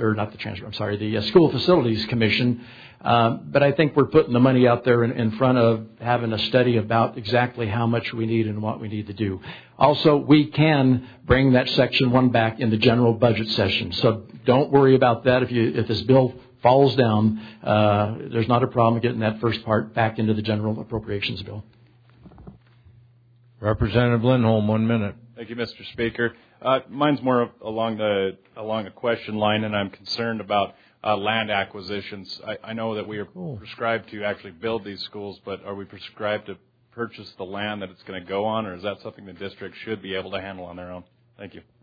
School Facilities Commission, but I think we're putting the money out there in front of having a study about exactly how much we need and what we need to do. Also, we can bring that Section 1 back in the general budget session, so don't worry about that. If this bill falls down, there's not a problem getting that first part back into the general appropriations bill. Representative Lindholm, 1 minute. Thank you, Mr. Speaker. Mine's more along a question line, and I'm concerned about land acquisitions. I know that we are prescribed to actually build these schools, but are we prescribed to purchase the land that it's going to go on, or is that something the district should be able to handle on their own? Thank you.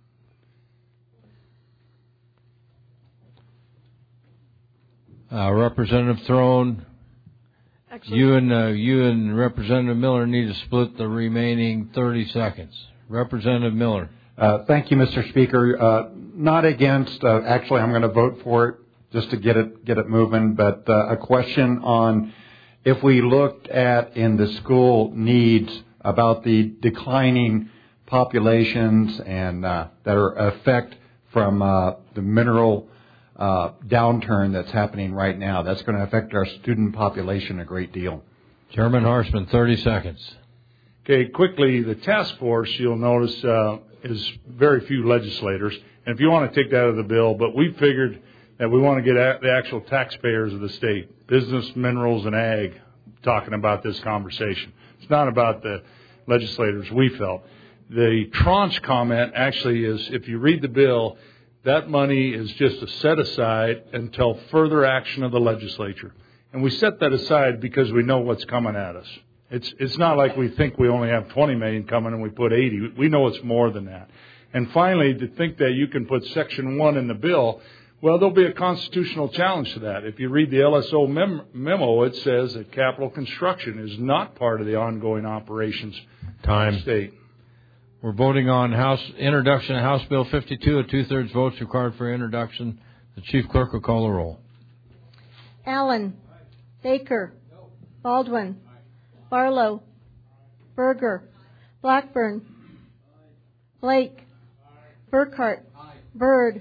Representative Throne, you and Representative Miller need to split the remaining 30 seconds. Representative Miller. Thank you, Mr. Speaker. Not against. Actually, I'm going to vote for it just to get it moving. But a question on if we looked at in the school needs about the declining populations and that are effect from the mineral downturn that's happening right now. That's going to affect our student population a great deal. Chairman Harshman, 30 seconds. Okay, quickly, the task force, you'll notice, is very few legislators. And if you want to take that out of the bill, but we figured that we want to get the actual taxpayers of the state, business, minerals, and ag, talking about this conversation. It's not about the legislators, we felt. The tranche comment actually is, if you read the bill, that money is just a set aside until further action of the legislature. And we set that aside because we know what's coming at us. It's not like we think we only have 20 million coming and we put 80. We know it's more than that. And finally, to think that you can put Section 1 in the bill, well, there'll be a constitutional challenge to that. If you read the LSO memo, it says that capital construction is not part of the ongoing operations of the state. We're voting on introduction of House Bill 52. A 2/3 votes required for introduction. The Chief Clerk will call the roll. Allen. Baker. Baldwin. Barlow. Berger. Blackburn. Blake. Burkhart. Byrd.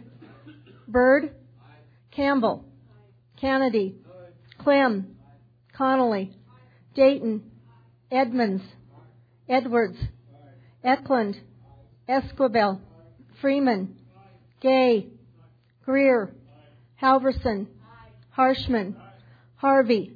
Campbell. Kennedy. Clem. Connolly. Dayton. Edmonds. Edwards. Eklund. Esquivel. Freeman. Gay. Greer. Halverson. Harshman. Harvey.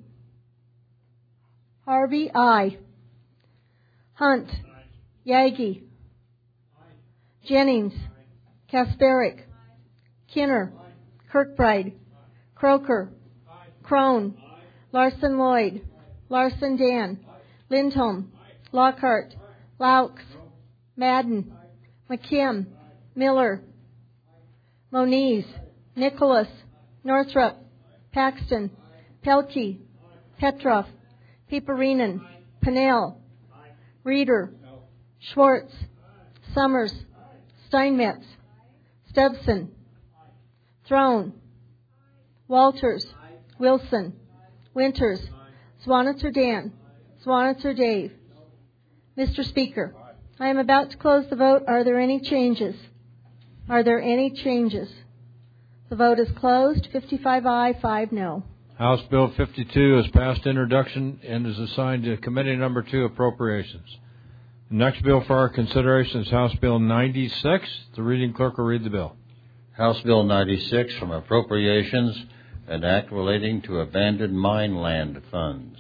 I. Hunt. Yagi. Jennings. Kasparic, Kinner, Kirkbride, Croker, Crone, Larson Lloyd, Larson Dan, Lindholm, Lockhart, Laux, Madden, McKim, Miller, Moniz, Nicholas, Northrup, Paxton, Pelkey, Petroff, Piperinen, Pennell, Reeder, Schwartz, Summers, Steinmetz, Stubson, Throne, Walters, Wilson, Winters, Swanitzer Dan, Swanitzer Dave. Mr. Speaker, I am about to close the vote. Are there any changes? Are there any changes? The vote is closed. 55 aye, 5 no. House Bill 52 has passed introduction and is assigned to Committee Number 2, Appropriations. The next bill for our consideration is House Bill 96. The reading clerk will read the bill. House Bill 96 from Appropriations, an act relating to abandoned mine land funds.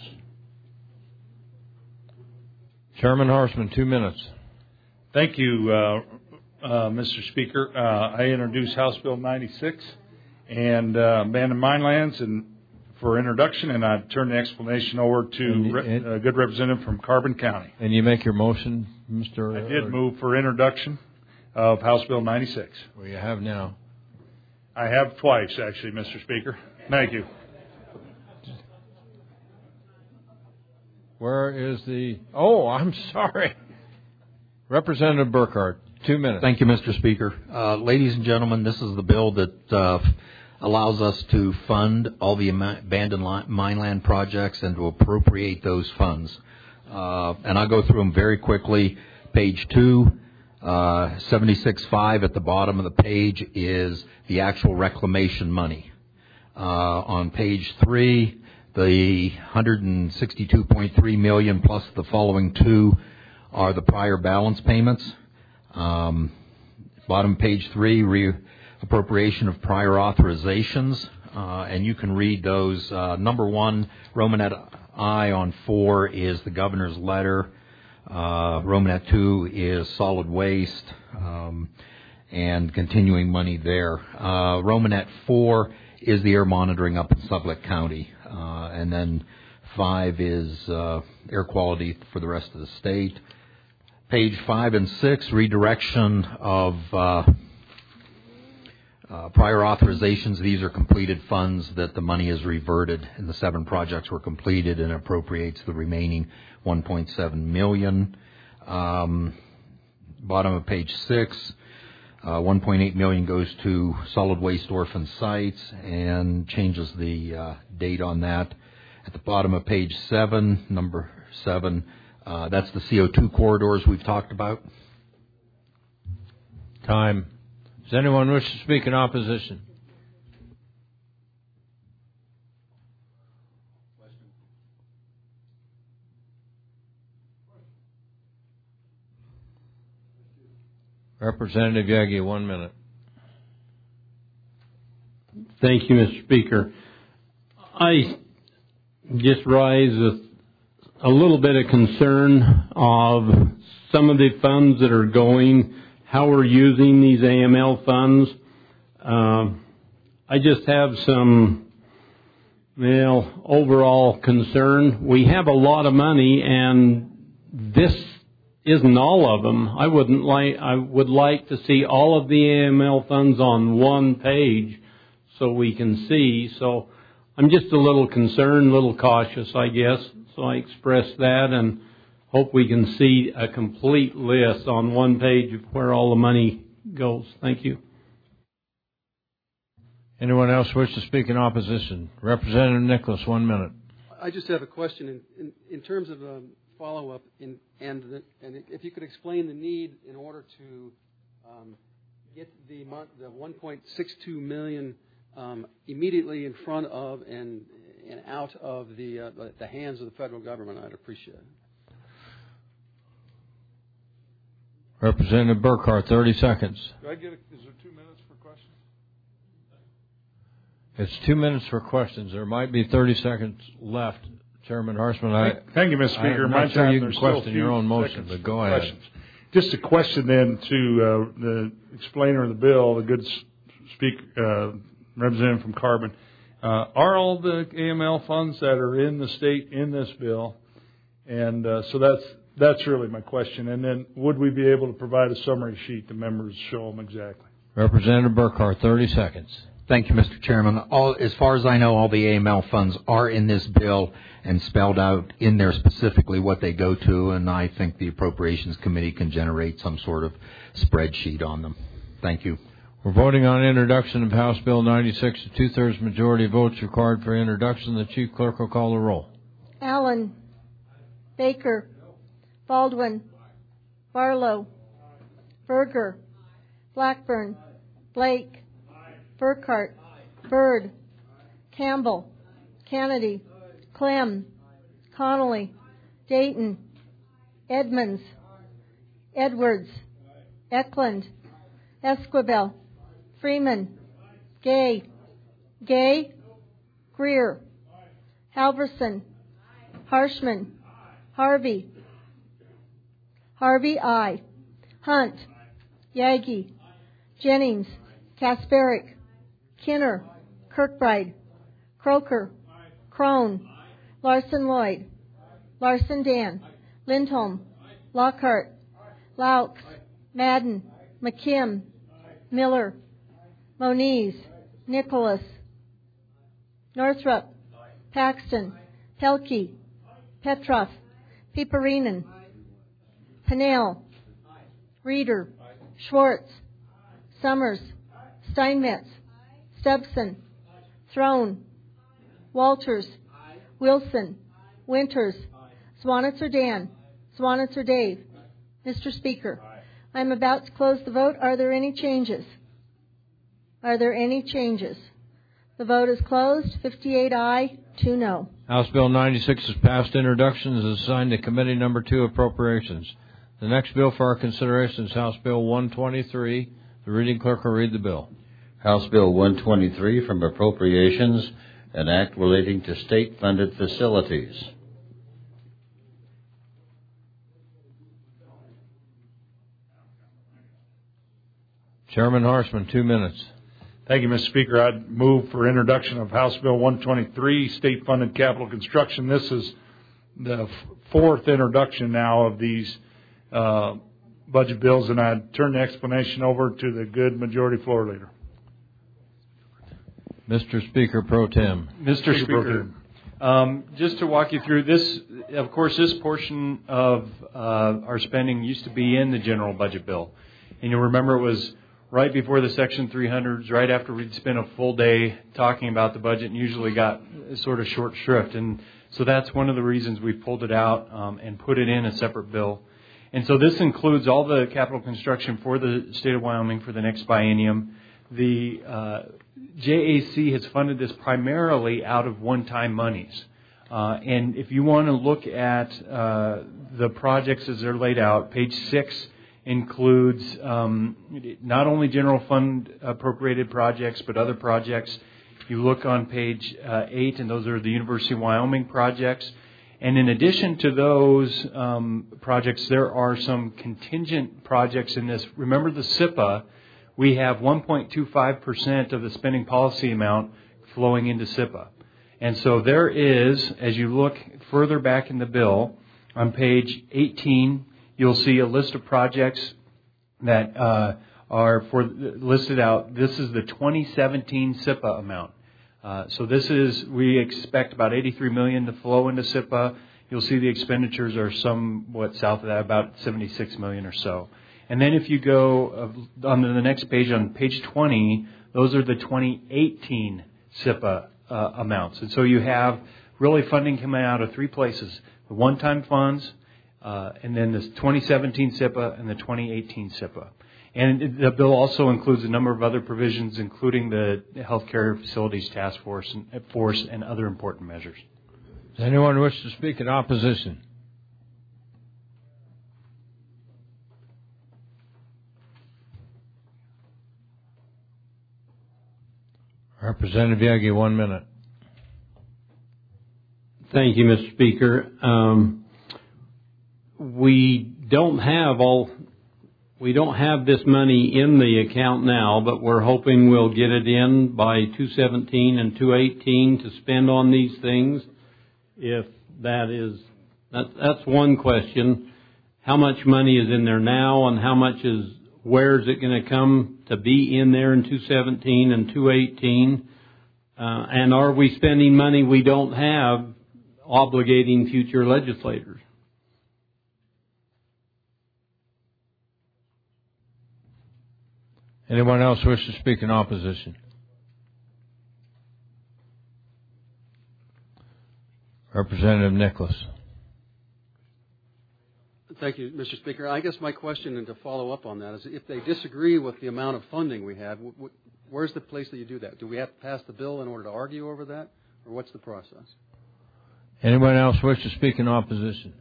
Chairman Horstman, 2 minutes. Thank you, Mr. Speaker. I introduce House Bill 96 and abandoned mine lands for introduction, and I turn the explanation over to a good representative from Carbon County. And you make your motion, Mr. I did move for introduction of House Bill 96. Well, you have now. I have twice, actually, Mr. Speaker. Thank you. Where is the... Oh, I'm sorry. Representative Burkhart, 2 minutes. Thank you, Mr. Speaker. Ladies and gentlemen, this is the bill that allows us to fund all the abandoned mine land projects and to appropriate those funds. And I'll go through them very quickly. Page 2, 76.5 at the bottom of the page is the actual reclamation money. On page 3, the $162.3 million plus the following two are the prior balance payments. Bottom page 3, appropriation of prior authorizations, and you can read those. Number 1, Romanet I on 4 is the governor's letter. Romanet 2 is solid waste and continuing money there. Romanet 4 is the air monitoring up in Sublette County, and then 5 is air quality for the rest of the state. Page 5 and 6, redirection of prior authorizations. These are completed funds that the money is reverted, and the 7 projects were completed and appropriates the remaining $1.7 million. Bottom of page 6, $1.8 million goes to solid waste orphan sites and changes the date on that. At the bottom of page 7, number 7, that's the CO2 corridors we've talked about. Time. Does anyone wish to speak in opposition? Representative Yagi, 1 minute. Thank you, Mr. Speaker. I just rise with a little bit of concern of some of the funds that are going, how we're using these AML funds. I just have some, overall concern. We have a lot of money, and this isn't all of them. I would like to see all of the AML funds on one page so we can see. So I'm just a little concerned, a little cautious, I guess. So I express that and hope we can see a complete list on one page of where all the money goes. Thank you. Anyone else wish to speak in opposition? Representative Nicholas, 1 minute. I just have a question in terms of follow-up, and if you could explain the need in order to get the 1.62 million immediately in front of and out of the hands of the federal government, I'd appreciate it. Representative Burkhart, 30 seconds. Is there 2 minutes for questions? It's 2 minutes for questions. There might be 30 seconds left. Chairman Horstman, Thank you, Mr. Speaker. I'm not sure you can question your own motion, but go ahead. Just a question then to the explainer of the bill, the good representative from Carbon. Are all the AML funds that are in the state in this bill? And so that's really my question. And then would we be able to provide a summary sheet to members to show them exactly? Representative Burkhart, 30 seconds. Thank you, Mr. Chairman. As far as I know, all the AML funds are in this bill and spelled out in there specifically what they go to, and I think the Appropriations Committee can generate some sort of spreadsheet on them. Thank you. We're voting on introduction of House Bill 96. A two-thirds majority of votes required for introduction. The Chief Clerk will call the roll. Allen. Baker. Baldwin. Barlow. Berger. Blackburn. Blake. Burkhart. Byrd. Campbell. Kennedy. Clem. Connolly. Dayton. Edmonds. Edwards. Eklund. Esquivel. Freeman. Gay. Gay. Greer. Halverson. Harshman. Harvey. Harvey, aye. Hunt. Yagi. Jennings. Kasperick. Kinner. Kirkbride. Croker. Crone. Larson Lloyd. Larson Dan. Lindholm. Lockhart. Laux. Madden. McKim. Miller. Moniz. Nicholas. Northrup. Paxton. Pelkey. Petroff. Piperinen. Pennell. Reeder. Schwartz. Summers. Steinmetz. Stubson. Throne. Walters. Wilson. Winters. Swanitzer Dan. Swanitzer Dave. Mr. Speaker, I'm about to close the vote. Are there any changes? Are there any changes? The vote is closed. 58 aye, 2 no. House Bill 96 is passed. Introduction is assigned to Committee Number 2, Appropriations. The next bill for our consideration is House Bill 123. The reading clerk will read the bill. House Bill 123 from Appropriations, an act relating to state-funded facilities. Chairman Harshman, 2 minutes. Thank you, Mr. Speaker. I'd move for introduction of House Bill 123, state-funded capital construction. This is the fourth introduction now of these budget bills, and I'd turn the explanation over to the good majority floor leader. Mr. Speaker Pro Tem. Mr. Speaker, just to walk you through this, of course, this portion of our spending used to be in the general budget bill. And you'll remember it was right before the Section 300s, right after we'd spent a full day talking about the budget and usually got sort of short shrift. And so that's one of the reasons we pulled it out and put it in a separate bill. And so this includes all the capital construction for the state of Wyoming for the next biennium. The JAC has funded this primarily out of one-time monies. And if you want to look at the projects as they're laid out, page 6 includes not only general fund appropriated projects, but other projects. You look on page 8, and those are the University of Wyoming projects. And in addition to those projects, there are some contingent projects in this. Remember the SIPA, we have 1.25% of the spending policy amount flowing into SIPA. And so there is, as you look further back in the bill, on page 18, you'll see a list of projects that are listed out. This is the 2017 SIPA amount. So this is, we expect about $83 million to flow into SIPA. You'll see the expenditures are somewhat south of that, about $76 million or so. And then if you go on to the next page, on page 20, those are the 2018 SIPA amounts. And so you have really funding coming out of 3 places: the one-time funds, and then the 2017 SIPA and the 2018 SIPA. And the bill also includes a number of other provisions, including the Healthcare Facilities Task Force and other important measures. Does anyone wish to speak in opposition? Representative Yagi, 1 minute. Thank you, Mr. Speaker. We don't have all we don't have this money in the account now, but we're hoping we'll get it in by 217 and 218 to spend on these things. If that's one question. How much money is in there now, and where is it going to come to be in there in 217 and 218? And are we spending money we don't have, obligating future legislators? Anyone else wish to speak in opposition? Representative Nicholas. Thank you, Mr. Speaker. I guess my question, and to follow up on that, is if they disagree with the amount of funding we have, where's the place that you do that? Do we have to pass the bill in order to argue over that, or what's the process? Anyone else wish to speak in opposition?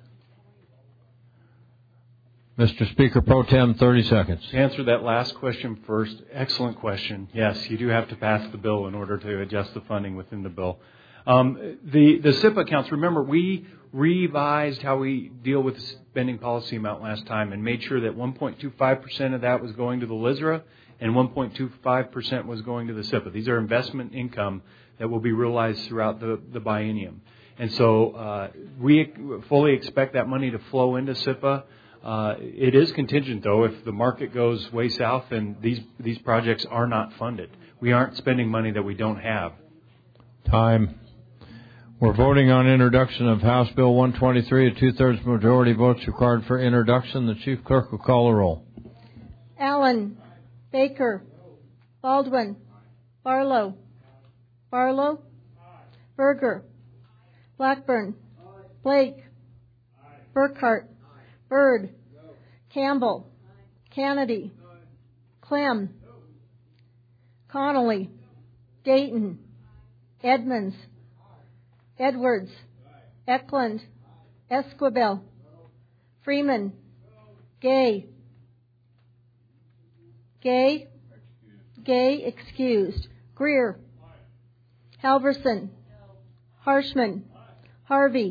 Mr. Speaker Pro Tem, 30 seconds. To answer that last question first, excellent question. Yes, you do have to pass the bill in order to adjust the funding within the bill. The SIP accounts, remember, we revised how we deal with the spending policy amount last time and made sure that 1.25% of that was going to the LISRA and 1.25% was going to the SIPA. These are investment income that will be realized throughout the biennium. And so we fully expect that money to flow into SIPA. It is contingent, though, if the market goes way south and these projects are not funded. We aren't spending money that we don't have. Time. We're voting on introduction of House Bill 123. A two-thirds majority votes required for introduction. The Chief Clerk will call the roll. Allen. Baker. Baldwin. Barlow. Berger. Blackburn. Blake. Burkhart. Byrd. Campbell. Kennedy. Clem. Connolly. Dayton. Edmonds. Edwards. Eklund. Esquivel. Freeman. Gay. Excused. Greer. Halverson. Harshman. Harvey.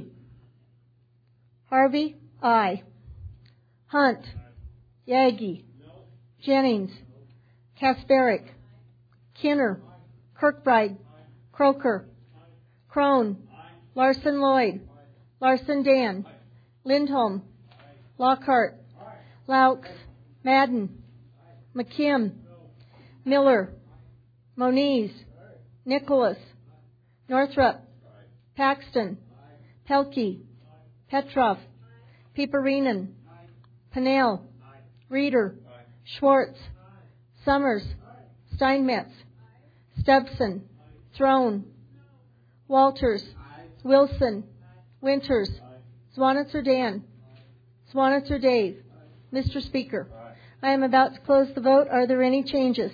Aye. Hunt. Yagi. Jennings. Kasparic. Kinner. Kirkbride. Croker. Crone. Larson Lloyd. Larson Dan. Lindholm. Lockhart. Laux. Madden. McKim. Miller. Moniz. Nicholas. Northrup. Paxton. Pelkey. Petrov. Piperinen. Pennell. Reeder. Schwartz. Summers. Steinmetz. Stubson. Throne. Walters. Wilson. Winters. Zwanitzer Dan. Zwanitzer Dave. Mr. Speaker, I am about to close the vote. Are there any changes?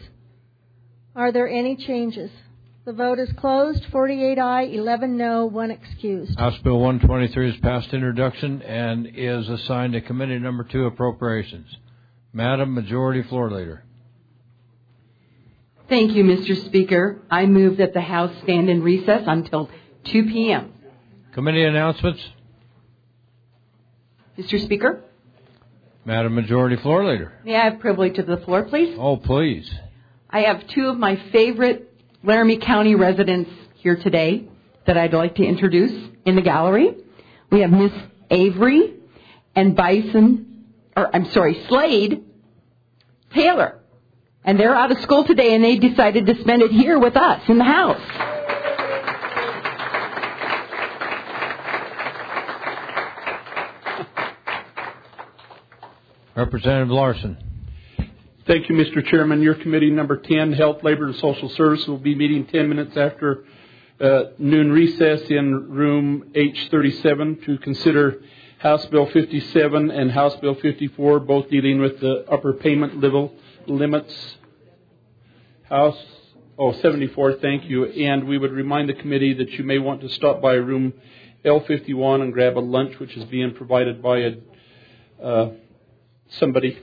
The vote is closed. 48 aye, 11 no, 1 excused. House Bill 123 is passed introduction and is assigned to Committee Number 2, Appropriations. Madam Majority Floor Leader. Thank you, Mr. Speaker. I move that the House stand in recess until 2 p.m. Committee announcements. Mr. Speaker? Madam Majority Floor Leader. May I have privilege of the floor, please? Oh, please. I have two of my favorite Laramie County residents here today that I'd like to introduce in the gallery. We have Miss Avery and Slade Taylor. And they're out of school today, and they decided to spend it here with us in the house. Representative Larson. Thank you, Mr. Chairman. Your committee number 10, Health, Labor, and Social Service, will be meeting 10 minutes after noon recess in room H37 to consider House Bill 57 and House Bill 54, both dealing with the upper payment limits. 74, thank you. And we would remind the committee that you may want to stop by room L51 and grab a lunch, which is being provided by somebody,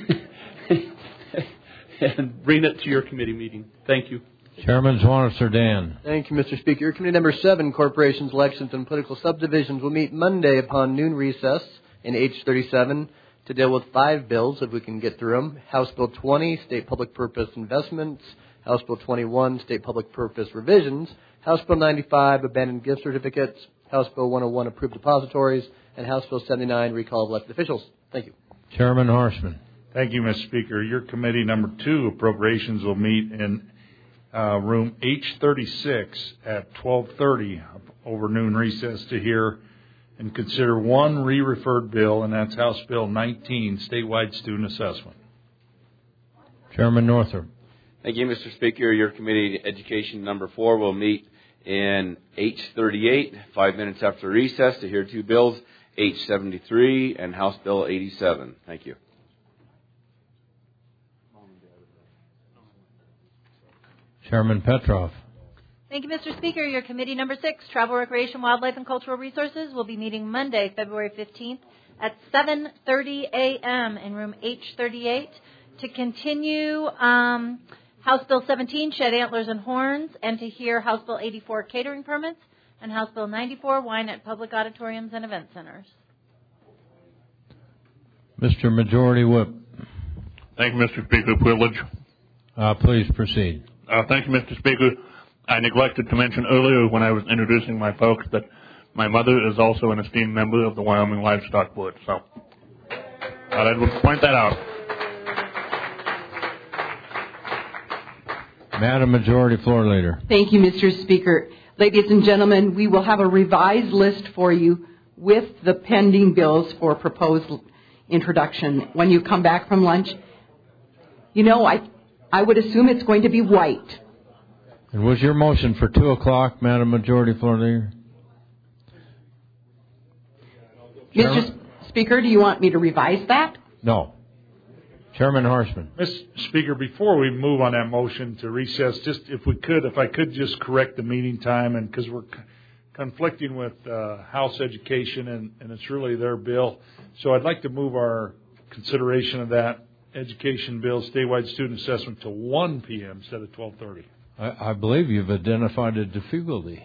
and bring it to your committee meeting. Thank you. Chairman Zwanitzer Dan. Thank you, Mr. Speaker. Committee Number 7, Corporations, Elections, and Political Subdivisions, will meet Monday upon noon recess in H37 to deal with 5 bills, if we can get through them. House Bill 20, State Public Purpose Investments. House Bill 21, State Public Purpose Revisions. House Bill 95, Abandoned Gift Certificates. House Bill 101, Approved Depositories. And House Bill 79, Recall of Elected Officials. Thank you. Chairman Horstman. Thank you, Mr. Speaker. Your committee number 2, Appropriations, will meet in room H36 at 12:30 over noon recess to hear and consider one re-referred bill, and that's House Bill 19, Statewide Student Assessment. Chairman Northrup. Thank you, Mr. Speaker. Your committee, Education number 4, will meet in H38, 5 minutes after recess, to hear 2 bills, H73 and House Bill 87. Thank you. Chairman Petroff. Thank you, Mr. Speaker. Your committee number 6, Travel, Recreation, Wildlife, and Cultural Resources, will be meeting Monday, February 15th at 7:30 a.m. in room H38 to continue House Bill 17, Shed Antlers and Horns, and to hear House Bill 84, Catering Permits, and House Bill 94, Wine at Public Auditoriums and Event Centers. Mr. Majority Whip. Thank you, Mr. Speaker. Privilege. Please proceed. Thank you, Mr. Speaker. I neglected to mention earlier when I was introducing my folks that my mother is also an esteemed member of the Wyoming Livestock Board. So I would point that out. Madam Majority Floor Leader. Thank you, Mr. Speaker. Ladies and gentlemen, we will have a revised list for you with the pending bills for proposed introduction when you come back from lunch. You know, I would assume it's going to be white. And was your motion for 2 o'clock, Madam Majority Floor Leader? Mr. Speaker, do you want me to revise that? No. Chairman Horstman. Mr. Speaker, before we move on that motion to recess, just if I could just correct the meeting time, and because we're conflicting with House Education, and it's really their bill. So I'd like to move our consideration of that Education bill, statewide student assessment, to 1 p.m. instead of 12:30. I believe you've identified a difficulty.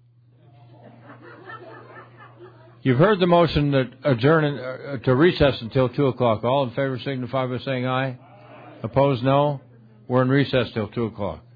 You've heard the motion that adjourn to recess until 2 o'clock. All in favor signify by saying aye. Opposed, no. We're in recess till 2 o'clock.